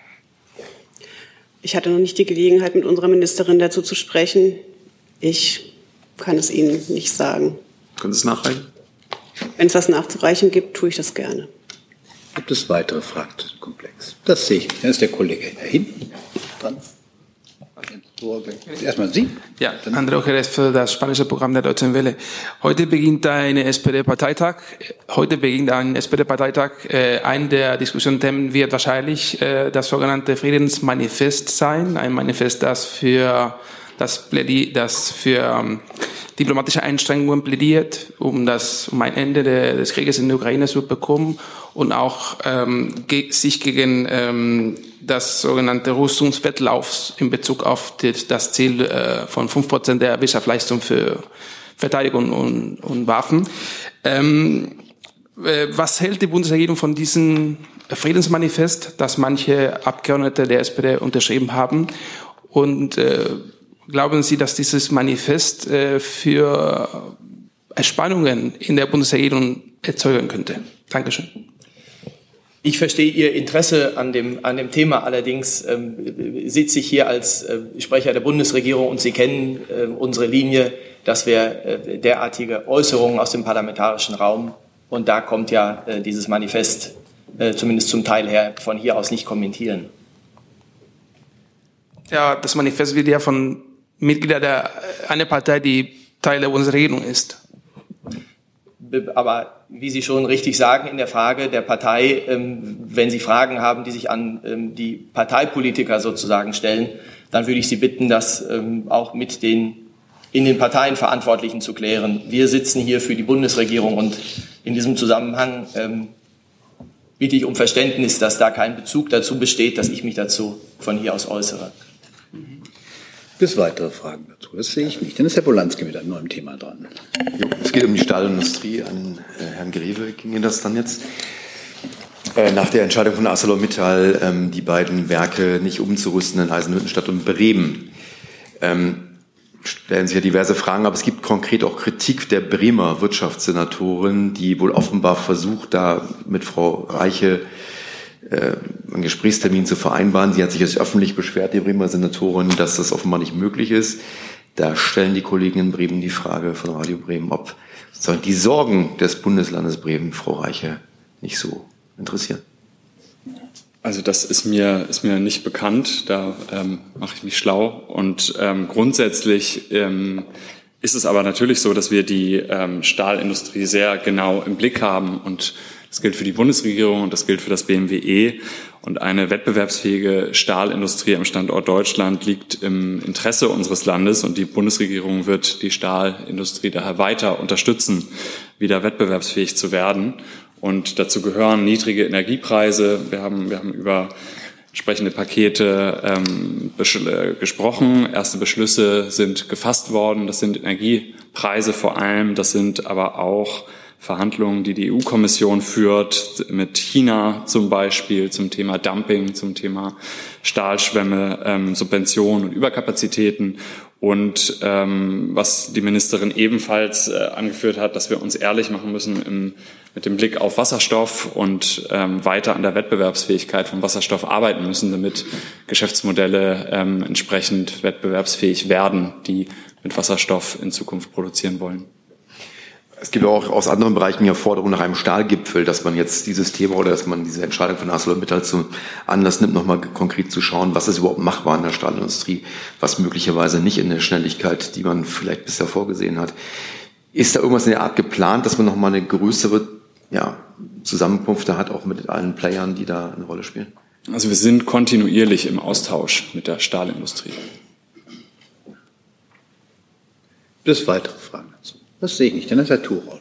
Ich hatte noch nicht die Gelegenheit, mit unserer Ministerin dazu zu sprechen. Ich kann es Ihnen nicht sagen. Können Sie es nachreichen? Wenn es was nachzureichen gibt, tue ich das gerne. Gibt es weitere Fragen zu dem Komplex? Das sehe ich. Da ist der Kollege da hinten dran. Erstmal Sie. Ja, André Jerez für das spanische Programm der Deutschen Welle. Heute beginnt ein S P D-Parteitag. Heute beginnt ein S P D-Parteitag. Äh, ein der Diskussionsthemen wird wahrscheinlich äh, das sogenannte Friedensmanifest sein. Ein Manifest, das für das, plädi das für ähm, diplomatische Anstrengungen plädiert, um das um ein Ende de, des Krieges in der Ukraine zu bekommen und auch ähm, ge sich gegen ähm, das sogenannte Rüstungswettlaufs in Bezug auf die, das Ziel äh, von fünf Prozent der Wirtschaftsleistung für Verteidigung und, und Waffen. Ähm, äh, was hält die Bundesregierung von diesem Friedensmanifest, das manche Abgeordnete der S P D unterschrieben haben? Und äh, glauben Sie, dass dieses Manifest äh, für Spannungen in der Bundesregierung erzeugen könnte? Dankeschön. Ich verstehe Ihr Interesse an dem, an dem Thema. Allerdings ähm, sitze ich hier als äh, Sprecher der Bundesregierung und Sie kennen äh, unsere Linie, dass wir äh, derartige Äußerungen aus dem parlamentarischen Raum, und da kommt ja äh, dieses Manifest äh, zumindest zum Teil her, von hier aus nicht kommentieren. Ja, das Manifest wird ja von Mitgliedern der einer Partei, die Teil der Bundesregierung ist. Aber wie Sie schon richtig sagen, in der Frage der Partei, ähm, wenn Sie Fragen haben, die sich an ähm, die Parteipolitiker sozusagen stellen, dann würde ich Sie bitten, das ähm, auch mit den in den Parteien Verantwortlichen zu klären. Wir sitzen hier für die Bundesregierung und in diesem Zusammenhang ähm, bitte ich um Verständnis, dass da kein Bezug dazu besteht, dass ich mich dazu von hier aus äußere. Bis weitere Fragen dazu? Das sehe ich nicht. Dann ist Herr Polanski mit einem neuen Thema dran. Jo, es geht um die Stahlindustrie. An äh, Herrn Greve ginge das dann jetzt. Äh, nach der Entscheidung von ArcelorMittal, ähm, die beiden Werke nicht umzurüsten in Eisenhüttenstadt und Bremen, ähm, stellen sich ja diverse Fragen, aber es gibt konkret auch Kritik der Bremer Wirtschaftssenatorin, die wohl offenbar versucht, da mit Frau Reiche äh, einen Gesprächstermin zu vereinbaren. Sie hat sich jetzt öffentlich beschwert, die Bremer Senatorin, dass das offenbar nicht möglich ist. Da stellen die Kollegen in Bremen die Frage von Radio Bremen, ob sozusagen die Sorgen des Bundeslandes Bremen Frau Reiche nicht so interessieren. Also das ist mir, ist mir nicht bekannt, da ähm, mache ich mich schlau. Und ähm, grundsätzlich ähm, ist es aber natürlich so, dass wir die ähm, Stahlindustrie sehr genau im Blick haben. Und das gilt für die Bundesregierung und das gilt für das B M W E. Und eine wettbewerbsfähige Stahlindustrie am Standort Deutschland liegt im Interesse unseres Landes. Und die Bundesregierung wird die Stahlindustrie daher weiter unterstützen, wieder wettbewerbsfähig zu werden. Und dazu gehören niedrige Energiepreise. Wir haben, wir haben über entsprechende Pakete ähm, besch- gesprochen. Erste Beschlüsse sind gefasst worden. Das sind Energiepreise vor allem. Das sind aber auch Verhandlungen, die die E U-Kommission führt, mit China zum Beispiel, zum Thema Dumping, zum Thema Stahlschwämme, ähm, Subventionen und Überkapazitäten. Und ähm, was die Ministerin ebenfalls äh, angeführt hat, dass wir uns ehrlich machen müssen im, mit dem Blick auf Wasserstoff und ähm, weiter an der Wettbewerbsfähigkeit von Wasserstoff arbeiten müssen, damit Geschäftsmodelle ähm, entsprechend wettbewerbsfähig werden, die mit Wasserstoff in Zukunft produzieren wollen. Es gibt auch aus anderen Bereichen ja Forderungen nach einem Stahlgipfel, dass man jetzt dieses Thema oder dass man diese Entscheidung von ArcelorMittal zu Anlass nimmt, nochmal konkret zu schauen, was ist überhaupt machbar in der Stahlindustrie, was möglicherweise nicht in der Schnelligkeit, die man vielleicht bisher vorgesehen hat. Ist da irgendwas in der Art geplant, dass man nochmal eine größere ja, Zusammenkunft da hat, auch mit allen Playern, die da eine Rolle spielen? Also wir sind kontinuierlich im Austausch mit der Stahlindustrie. Bis weitere Fragen dazu? Das sehe ich nicht, denn das ist Herr Thurau.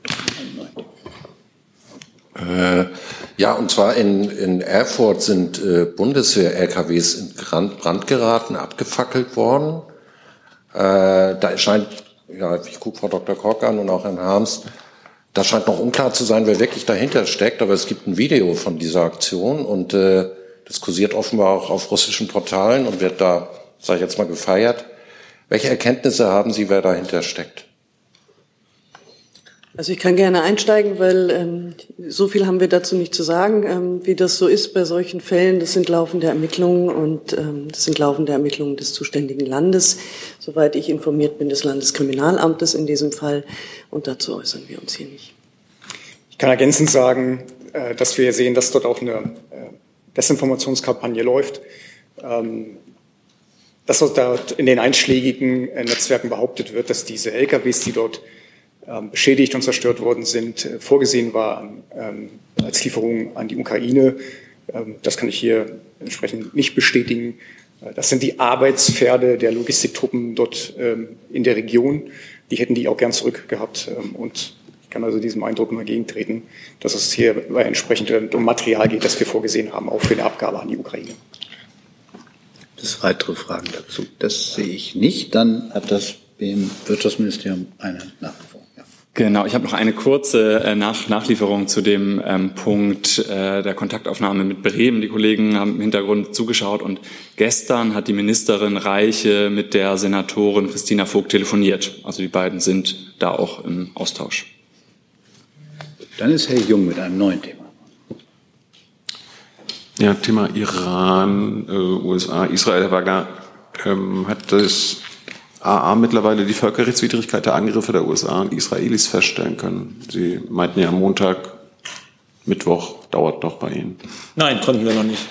Äh, ja, und zwar in, in Erfurt sind äh, Bundeswehr-L K Ws in Brand, Brand geraten, abgefackelt worden. Äh, da scheint, ja, ich gucke Frau Doktor Koch an und auch Herrn Harms, da scheint noch unklar zu sein, wer wirklich dahinter steckt, aber es gibt ein Video von dieser Aktion und äh, das kursiert offenbar auch auf russischen Portalen und wird da, sage ich jetzt mal, gefeiert. Welche Erkenntnisse haben Sie, wer dahinter steckt? Also ich kann gerne einsteigen, weil ähm, so viel haben wir dazu nicht zu sagen, ähm, wie das so ist bei solchen Fällen. Das sind laufende Ermittlungen und ähm, das sind laufende Ermittlungen des zuständigen Landes, soweit ich informiert bin, des Landeskriminalamtes in diesem Fall. Und dazu äußern wir uns hier nicht. Ich kann ergänzend sagen, äh, dass wir sehen, dass dort auch eine äh, Desinformationskampagne läuft. Ähm, das, was dort in den einschlägigen Netzwerken behauptet wird, dass diese L K Ws, die dort ähm, beschädigt und zerstört worden sind, äh, vorgesehen waren ähm, als Lieferung an die Ukraine. Ähm, das kann ich hier entsprechend nicht bestätigen. Äh, das sind die Arbeitspferde der Logistiktruppen dort ähm, in der Region. Die hätten die auch gern zurückgehabt. Ähm, und ich kann also diesem Eindruck nur entgegentreten, dass es hier entsprechend um Material geht, das wir vorgesehen haben, auch für eine Abgabe an die Ukraine. Das weitere Fragen dazu? Das sehe ich nicht. Dann hat das B M Wirtschaftsministerium eine Nachlieferung. Ja. Genau, ich habe noch eine kurze äh, Nach Nachlieferung zu dem ähm, Punkt äh, der Kontaktaufnahme mit Bremen. Die Kollegen haben im Hintergrund zugeschaut und gestern hat die Ministerin Reiche mit der Senatorin Christina Vogt telefoniert. Also die beiden sind da auch im Austausch. Dann ist Herr Jung mit einem neuen Thema. Ja, Thema Iran, äh, U S A, Israel. Herr Wagner, ähm, hat das A A mittlerweile die Völkerrechtswidrigkeit der Angriffe der U S A und Israelis feststellen können? Sie meinten ja, Montag, Mittwoch dauert noch bei Ihnen. Nein, konnten wir noch nicht.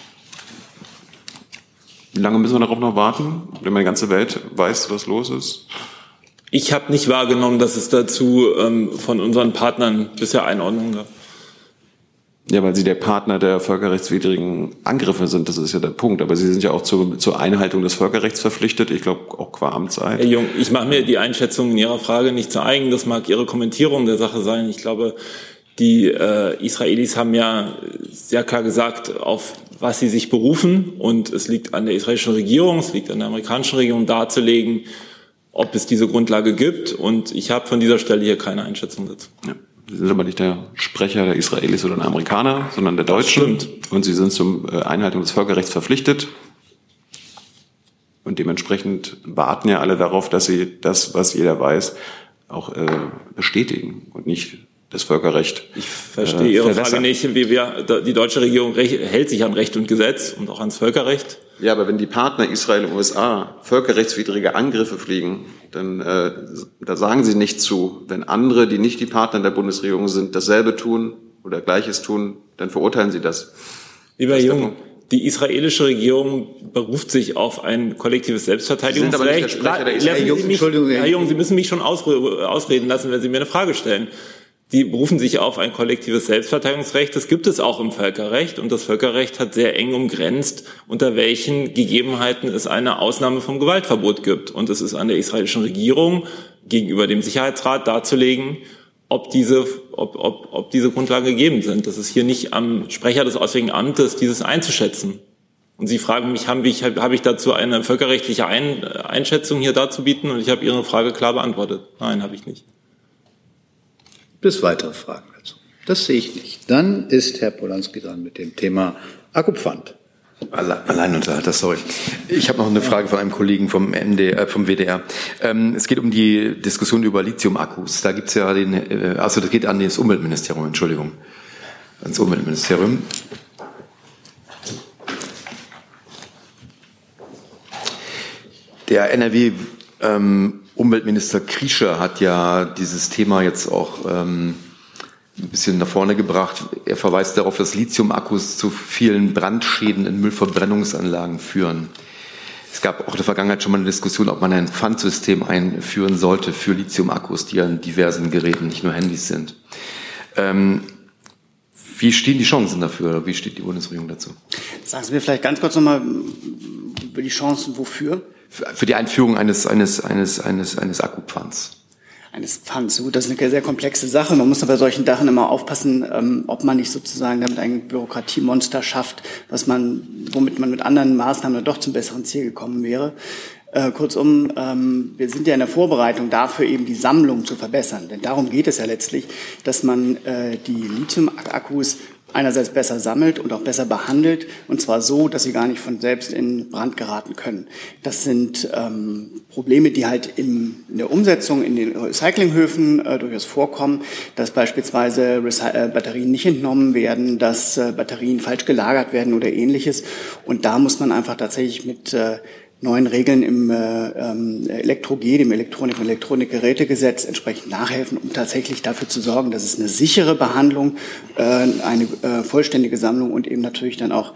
Wie lange müssen wir darauf noch warten, wenn die ganze Welt weiß, was los ist? Ich habe nicht wahrgenommen, dass es dazu ähm, von unseren Partnern bisher Einordnungen gab. Ja, weil Sie der Partner der völkerrechtswidrigen Angriffe sind, das ist ja der Punkt. Aber Sie sind ja auch zu, zur Einhaltung des Völkerrechts verpflichtet, ich glaube auch qua Amtseid. Herr Jung, ich mache mir die Einschätzung in Ihrer Frage nicht zu eigen. Das mag Ihre Kommentierung der Sache sein. Ich glaube, die äh, Israelis haben ja sehr klar gesagt, auf was sie sich berufen. Und es liegt an der israelischen Regierung, es liegt an der amerikanischen Regierung darzulegen, ob es diese Grundlage gibt. Und ich habe von dieser Stelle hier keine Einschätzung dazu. Ja. Sie sind aber nicht der Sprecher der Israelis oder der Amerikaner, sondern der Deutschen. Und Sie sind zur Einhaltung des Völkerrechts verpflichtet. Und dementsprechend warten ja alle darauf, dass Sie das, was jeder weiß, auch äh, bestätigen und nicht das Völkerrecht. Ich verstehe äh, Ihre Frage nicht. Wie wir, die deutsche Regierung hält sich an Recht und Gesetz und auch ans Völkerrecht. Ja, aber wenn die Partner Israel und U S A völkerrechtswidrige Angriffe fliegen, dann äh, da sagen sie nicht zu. Wenn andere, die nicht die Partner der Bundesregierung sind, dasselbe tun oder Gleiches tun, dann verurteilen sie das. Lieber Jung, die israelische Regierung beruft sich auf ein kollektives Selbstverteidigungsrecht. Sie sind aber nicht der Sprecher der Israel. Herr Jung, Sie müssen mich schon ausreden lassen, wenn Sie mir eine Frage stellen. Die berufen sich auf ein kollektives Selbstverteidigungsrecht. Das gibt es auch im Völkerrecht. Und das Völkerrecht hat sehr eng umgrenzt, unter welchen Gegebenheiten es eine Ausnahme vom Gewaltverbot gibt. Und es ist an der israelischen Regierung gegenüber dem Sicherheitsrat darzulegen, ob diese, ob, ob, ob diese Grundlagen gegeben sind. Das ist hier nicht am Sprecher des Auswärtigen Amtes, dieses einzuschätzen. Und Sie fragen mich, habe ich, habe ich dazu eine völkerrechtliche Ein, Einschätzung hier darzubieten? Und ich habe Ihre Frage klar beantwortet. Nein, habe ich nicht. Gibt es weitere Fragen dazu? Das sehe ich nicht. Dann ist Herr Polanski dran mit dem Thema Akkupfand. Alleinunterhalter, sorry. Ich habe noch eine Frage von einem Kollegen vom M D, äh, vom W D R. Ähm, es geht um die Diskussion über Lithium-Akkus. Da gibt's ja den, äh, also das geht an das Umweltministerium, Entschuldigung, ans Umweltministerium. Der N R W ähm, Umweltminister Kriesche hat ja dieses Thema jetzt auch ähm, ein bisschen nach vorne gebracht. Er verweist darauf, dass Lithium-Akkus zu vielen Brandschäden in Müllverbrennungsanlagen führen. Es gab auch in der Vergangenheit schon mal eine Diskussion, ob man ein Pfandsystem einführen sollte für Lithium-Akkus, die an diversen Geräten, nicht nur Handys sind. Ähm, wie stehen die Chancen dafür? Wie steht die Bundesregierung dazu? Sagen Sie mir vielleicht ganz kurz nochmal über die Chancen wofür? Für die Einführung eines, eines, eines, eines, eines Akkupfands. Eines Pfands. Gut, das ist eine sehr komplexe Sache. Man muss bei solchen Sachen immer aufpassen, ähm, ob man nicht sozusagen damit ein Bürokratiemonster schafft, was man, womit man mit anderen Maßnahmen dann doch zum besseren Ziel gekommen wäre. Äh, kurzum, ähm, wir sind ja in der Vorbereitung dafür, eben die Sammlung zu verbessern. Denn darum geht es ja letztlich, dass man äh, die Lithium-Akkus einerseits besser sammelt und auch besser behandelt, und zwar so, dass sie gar nicht von selbst in Brand geraten können. Das sind ähm, Probleme, die halt im, in der Umsetzung in den Recyclinghöfen äh, durchaus vorkommen, dass beispielsweise Recy- äh, Batterien nicht entnommen werden, dass äh, Batterien falsch gelagert werden oder ähnliches. Und da muss man einfach tatsächlich mit äh, neuen Regeln im äh, ähm, Elektro G, dem Elektronik- und Elektronikgerätegesetz, entsprechend nachhelfen, um tatsächlich dafür zu sorgen, dass es eine sichere Behandlung, äh, eine äh, vollständige Sammlung und eben natürlich dann auch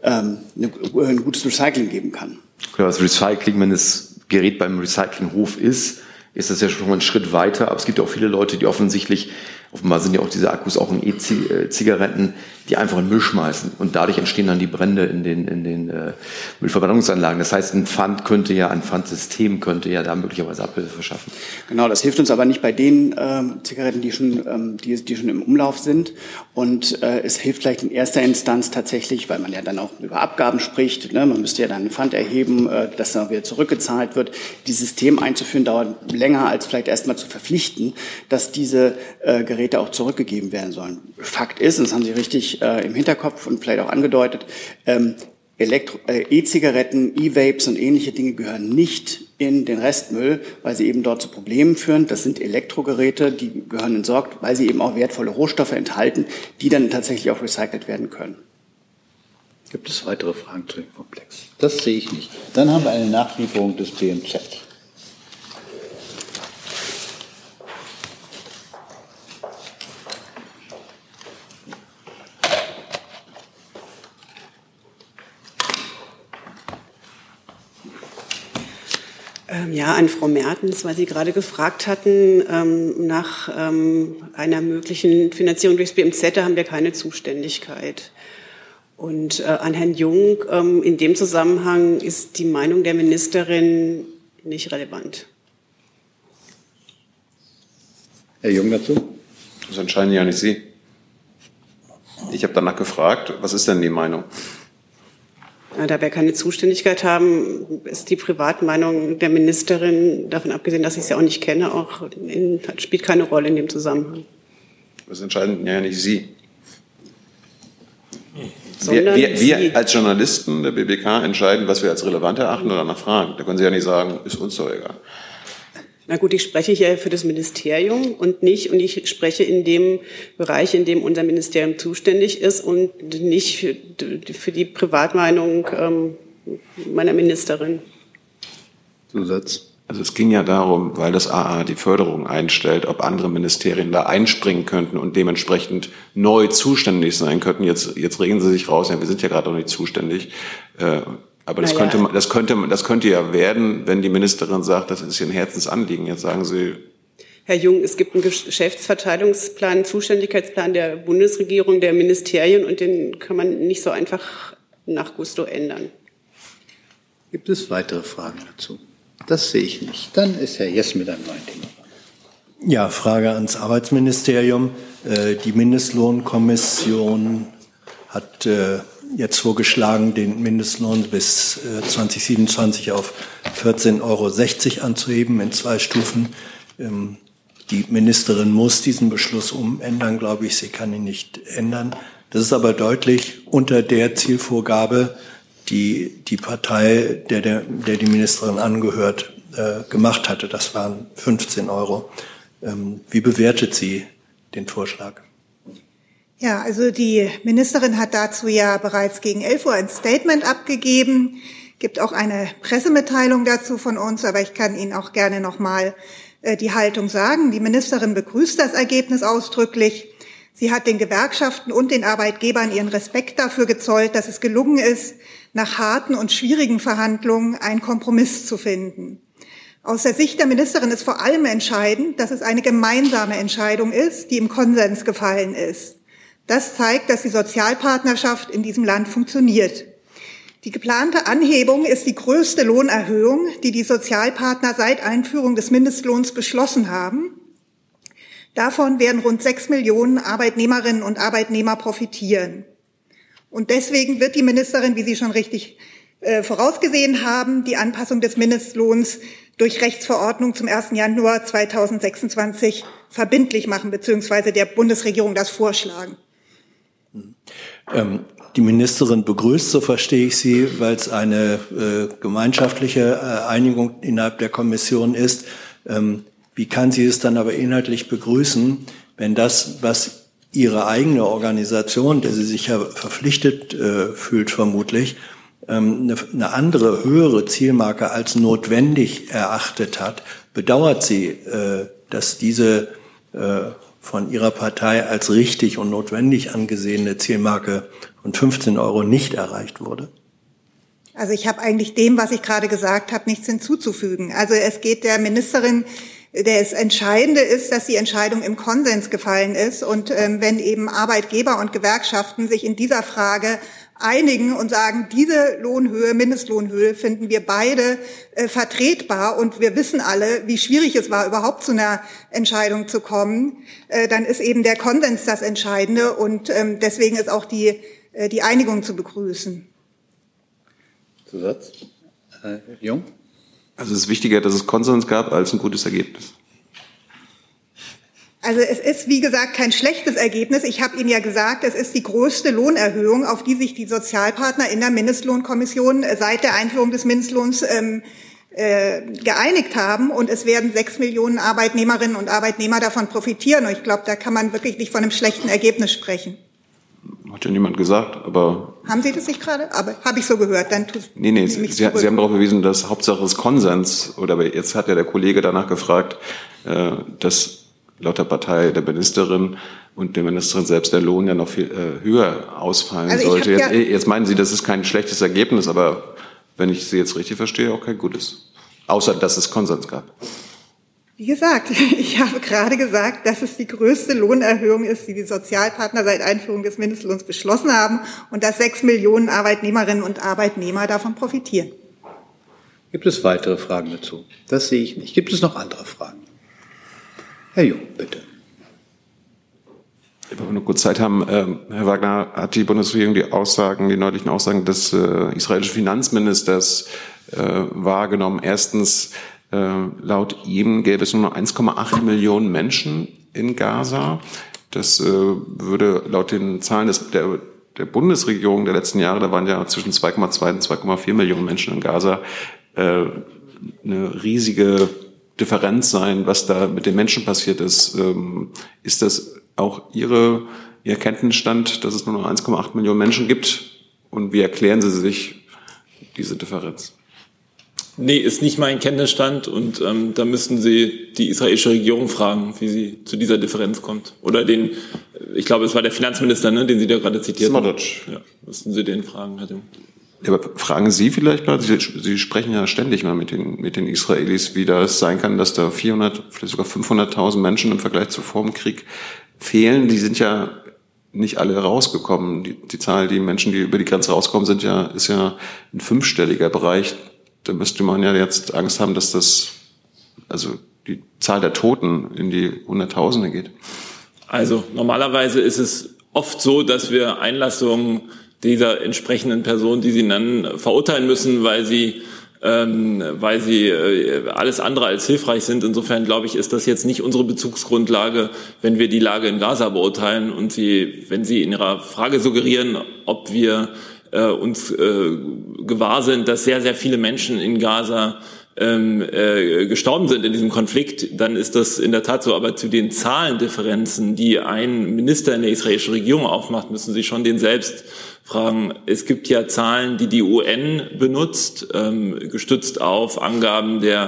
ähm, ein gutes Recycling geben kann. Klar, das Recycling, wenn das Gerät beim Recyclinghof ist, ist das ja schon mal ein Schritt weiter. Aber es gibt ja auch viele Leute, die offensichtlich, offenbar sind ja auch diese Akkus auch in E-Zigaretten, die einfach in Müll schmeißen. Und dadurch entstehen dann die Brände in den, in den äh, Müllverbrennungsanlagen. Das heißt, ein Pfand könnte ja, ein Pfandsystem könnte ja da möglicherweise Abhilfe verschaffen. Genau, das hilft uns aber nicht bei den ähm, Zigaretten, die schon, ähm, die, die schon im Umlauf sind. Und äh, es hilft vielleicht in erster Instanz tatsächlich, weil man ja dann auch über Abgaben spricht, ne? Man müsste ja dann einen Pfand erheben, äh, dass dann wieder zurückgezahlt wird. Dieses System einzuführen dauert länger, als vielleicht erstmal zu verpflichten, dass diese äh, Geräte auch zurückgegeben werden sollen. Fakt ist, und das haben Sie richtig äh, im Hinterkopf und vielleicht auch angedeutet, ähm, Elektro- äh, E-Zigaretten, E-Vapes und ähnliche Dinge gehören nicht in den Restmüll, weil sie eben dort zu Problemen führen. Das sind Elektrogeräte, die gehören entsorgt, weil sie eben auch wertvolle Rohstoffe enthalten, die dann tatsächlich auch recycelt werden können. Gibt es weitere Fragen zu dem Komplex? Das sehe ich nicht. Dann haben wir eine Nachlieferung des T M Z. Ja, an Frau Mertens, weil Sie gerade gefragt hatten, ähm, nach ähm, einer möglichen Finanzierung durchs B M Z, da haben wir keine Zuständigkeit. Und äh, an Herrn Jung, ähm, in dem Zusammenhang ist die Meinung der Ministerin nicht relevant. Herr Jung dazu? Das entscheiden ja nicht Sie. Ich habe danach gefragt, was ist denn die Meinung? Da wir keine Zuständigkeit haben, ist die Privatmeinung der Ministerin, davon abgesehen, dass ich sie auch nicht kenne, auch in, spielt keine Rolle in dem Zusammenhang. Das entscheiden ja nicht Sie. Sondern wir, wir, wir Sie. als Journalisten der B B K entscheiden, was wir als relevant erachten oder danach fragen. Da können Sie ja nicht sagen, ist uns doch egal. Na gut, ich spreche hier für das Ministerium und nicht, und ich spreche in dem Bereich, in dem unser Ministerium zuständig ist und nicht für, für die Privatmeinung ähm, meiner Ministerin. Zusatz. Also es ging ja darum, weil das A A die Förderung einstellt, ob andere Ministerien da einspringen könnten und dementsprechend neu zuständig sein könnten. Jetzt, jetzt regen Sie sich raus, ja, wir sind ja gerade noch nicht zuständig. Äh, Aber das, naja. könnte, das, könnte, das könnte ja werden, wenn die Ministerin sagt, das ist ihr ein Herzensanliegen. Jetzt sagen Sie. Herr Jung, es gibt einen Geschäftsverteilungsplan, einen Zuständigkeitsplan der Bundesregierung, der Ministerien, und den kann man nicht so einfach nach Gusto ändern. Gibt es weitere Fragen dazu? Das sehe ich nicht. Dann ist Herr Jess mit einem neuen Thema. Ja, Frage ans Arbeitsministerium. Die Mindestlohnkommission hat jetzt vorgeschlagen, den Mindestlohn bis zwanzig siebenundzwanzig auf vierzehn Euro sechzig anzuheben in zwei Stufen. Die Ministerin muss diesen Beschluss umändern, glaube ich. Sie kann ihn nicht ändern. Das ist aber deutlich unter der Zielvorgabe, die die Partei, der, der, der die Ministerin angehört, äh, gemacht hatte. Das waren fünfzehn Euro. Ähm, wie bewertet sie den Vorschlag? Ja, also die Ministerin hat dazu ja bereits gegen elf Uhr ein Statement abgegeben. Gibt auch eine Pressemitteilung dazu von uns, aber ich kann Ihnen auch gerne nochmal äh, die Haltung sagen. Die Ministerin begrüßt das Ergebnis ausdrücklich. Sie hat den Gewerkschaften und den Arbeitgebern ihren Respekt dafür gezollt, dass es gelungen ist, nach harten und schwierigen Verhandlungen einen Kompromiss zu finden. Aus der Sicht der Ministerin ist vor allem entscheidend, dass es eine gemeinsame Entscheidung ist, die im Konsens gefallen ist. Das zeigt, dass die Sozialpartnerschaft in diesem Land funktioniert. Die geplante Anhebung ist die größte Lohnerhöhung, die die Sozialpartner seit Einführung des Mindestlohns beschlossen haben. Davon werden rund sechs Millionen Arbeitnehmerinnen und Arbeitnehmer profitieren. Und deswegen wird die Ministerin, wie Sie schon richtig äh, vorausgesehen haben, die Anpassung des Mindestlohns durch Rechtsverordnung zum ersten Januar zweitausendsechsundzwanzig verbindlich machen, beziehungsweise der Bundesregierung das vorschlagen. Ähm, die Ministerin begrüßt, so verstehe ich sie, weil es eine äh, gemeinschaftliche äh, Einigung innerhalb der Kommission ist. Ähm, wie kann sie es dann aber inhaltlich begrüßen, wenn das, was ihre eigene Organisation, der sie sich ja verpflichtet äh, fühlt vermutlich, ähm, eine, eine andere, höhere Zielmarke als notwendig erachtet hat, bedauert sie, äh, dass diese äh, von ihrer Partei als richtig und notwendig angesehene Zielmarke und fünfzehn Euro nicht erreicht wurde? Also ich habe eigentlich dem, was ich gerade gesagt habe, nichts hinzuzufügen. Also es geht der Ministerin, das Entscheidende ist, dass die Entscheidung im Konsens gefallen ist. Und ähm, wenn eben Arbeitgeber und Gewerkschaften sich in dieser Frage einigen und sagen, diese Lohnhöhe, Mindestlohnhöhe finden wir beide äh, vertretbar und wir wissen alle, wie schwierig es war, überhaupt zu einer Entscheidung zu kommen, äh, dann ist eben der Konsens das Entscheidende und ähm, deswegen ist auch die, äh, die Einigung zu begrüßen. Zusatz? Äh, Jung? Also es ist wichtiger, dass es Konsens gab, als ein gutes Ergebnis. Also es ist, wie gesagt, kein schlechtes Ergebnis. Ich habe Ihnen ja gesagt, es ist die größte Lohnerhöhung, auf die sich die Sozialpartner in der Mindestlohnkommission seit der Einführung des Mindestlohns ähm, äh, geeinigt haben. Und es werden sechs Millionen Arbeitnehmerinnen und Arbeitnehmer davon profitieren. Und ich glaube, da kann man wirklich nicht von einem schlechten Ergebnis sprechen. Hat ja niemand gesagt, aber... Haben Sie das nicht gerade? Aber habe ich so gehört. Dann tut Nee, nee, Sie, Sie haben darauf verwiesen, dass Hauptsache ist Konsens. Oder jetzt hat ja der Kollege danach gefragt, äh, dass laut der Partei der Ministerin und der Ministerin selbst der Lohn ja noch viel äh, höher ausfallen also sollte. Jetzt, ja jetzt meinen Sie, das ist kein schlechtes Ergebnis, aber wenn ich Sie jetzt richtig verstehe, auch kein gutes. Außer, dass es Konsens gab. Wie gesagt, ich habe gerade gesagt, dass es die größte Lohnerhöhung ist, die die Sozialpartner seit Einführung des Mindestlohns beschlossen haben und dass sechs Millionen Arbeitnehmerinnen und Arbeitnehmer davon profitieren. Gibt es weitere Fragen dazu? Das sehe ich nicht. Gibt es noch andere Fragen? Herr Jung, bitte. Wenn wir nur kurz Zeit haben, äh, Herr Wagner, hat die Bundesregierung die Aussagen, die neulichen Aussagen des äh, israelischen Finanzministers äh, wahrgenommen? Erstens, Äh, laut ihm gäbe es nur noch eins Komma acht Millionen Menschen in Gaza. Das äh, würde laut den Zahlen des, der, der Bundesregierung der letzten Jahre, da waren ja zwischen zwei Komma zwei und zwei Komma vier Millionen Menschen in Gaza, äh, eine riesige Differenz sein, was da mit den Menschen passiert ist. Ähm, ist das auch Ihre, Ihr Kenntnisstand, dass es nur noch eins Komma acht Millionen Menschen gibt? Und wie erklären Sie sich diese Differenz? Nee, ist nicht mein Kenntnisstand und ähm, da müssten Sie die israelische Regierung fragen, wie sie zu dieser Differenz kommt. Oder den, ich glaube, es war der Finanzminister, ne, den Sie da gerade zitiert haben. Ja, müssten Sie den fragen, Herr Jung. Ja, aber fragen Sie vielleicht mal, Sie, Sie sprechen ja ständig mal mit den, mit den Israelis, wie das sein kann, dass da vierhundert, vielleicht sogar fünfhunderttausend Menschen im Vergleich zu vor dem Krieg fehlen. Die sind ja nicht alle rausgekommen. Die, die Zahl, die Menschen, die über die Grenze rauskommen, sind ja, ist ja ein fünfstelliger Bereich. Da müsste man ja jetzt Angst haben, dass das, also die Zahl der Toten in die Hunderttausende geht. Also normalerweise ist es oft so, dass wir Einlassungen dieser entsprechenden Person, die Sie nennen, verurteilen müssen, weil sie, ähm, weil sie äh, alles andere als hilfreich sind. Insofern glaube ich, ist das jetzt nicht unsere Bezugsgrundlage, wenn wir die Lage in Gaza beurteilen und Sie, wenn Sie in Ihrer Frage suggerieren, ob wir äh, uns äh, gewahr sind, dass sehr, sehr viele Menschen in Gaza ähm, äh, gestorben sind in diesem Konflikt, dann ist das in der Tat so. Aber zu den Zahlendifferenzen, die ein Minister in der israelischen Regierung aufmacht, müssen Sie schon den selbst fragen. Es gibt ja Zahlen, die die U N benutzt, ähm, gestützt auf Angaben der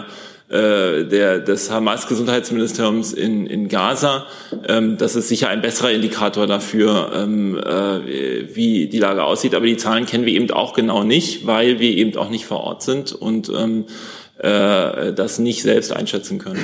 der des Hamas-Gesundheitsministeriums in, in Gaza. Ähm, das ist sicher ein besserer Indikator dafür, ähm, äh, wie die Lage aussieht. Aber die Zahlen kennen wir eben auch genau nicht, weil wir eben auch nicht vor Ort sind und ähm, äh, das nicht selbst einschätzen können.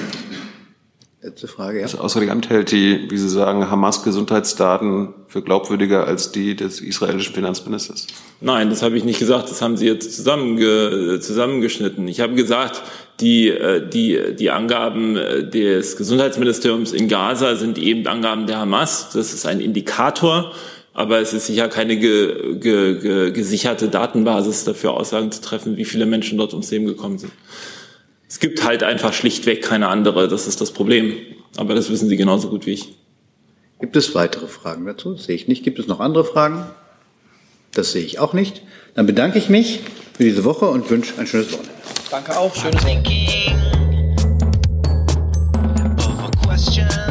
Letzte Frage, ja. Das Auswärtige Amt hält die, wie Sie sagen, Hamas-Gesundheitsdaten für glaubwürdiger als die des israelischen Finanzministers? Nein, das habe ich nicht gesagt. Das haben Sie jetzt zusammenge, zusammengeschnitten. Ich habe gesagt, die, die, die Angaben des Gesundheitsministeriums in Gaza sind eben Angaben der Hamas. Das ist ein Indikator, aber es ist sicher keine ge, ge, ge, gesicherte Datenbasis dafür, Aussagen zu treffen, wie viele Menschen dort ums Leben gekommen sind. Es gibt halt einfach schlichtweg keine andere, das ist das Problem. Aber das wissen Sie genauso gut wie ich. Gibt es weitere Fragen dazu? Das sehe ich nicht. Gibt es noch andere Fragen? Das sehe ich auch nicht. Dann bedanke ich mich für diese Woche und wünsche ein schönes Wochenende. Danke auch, schönes Wochenende.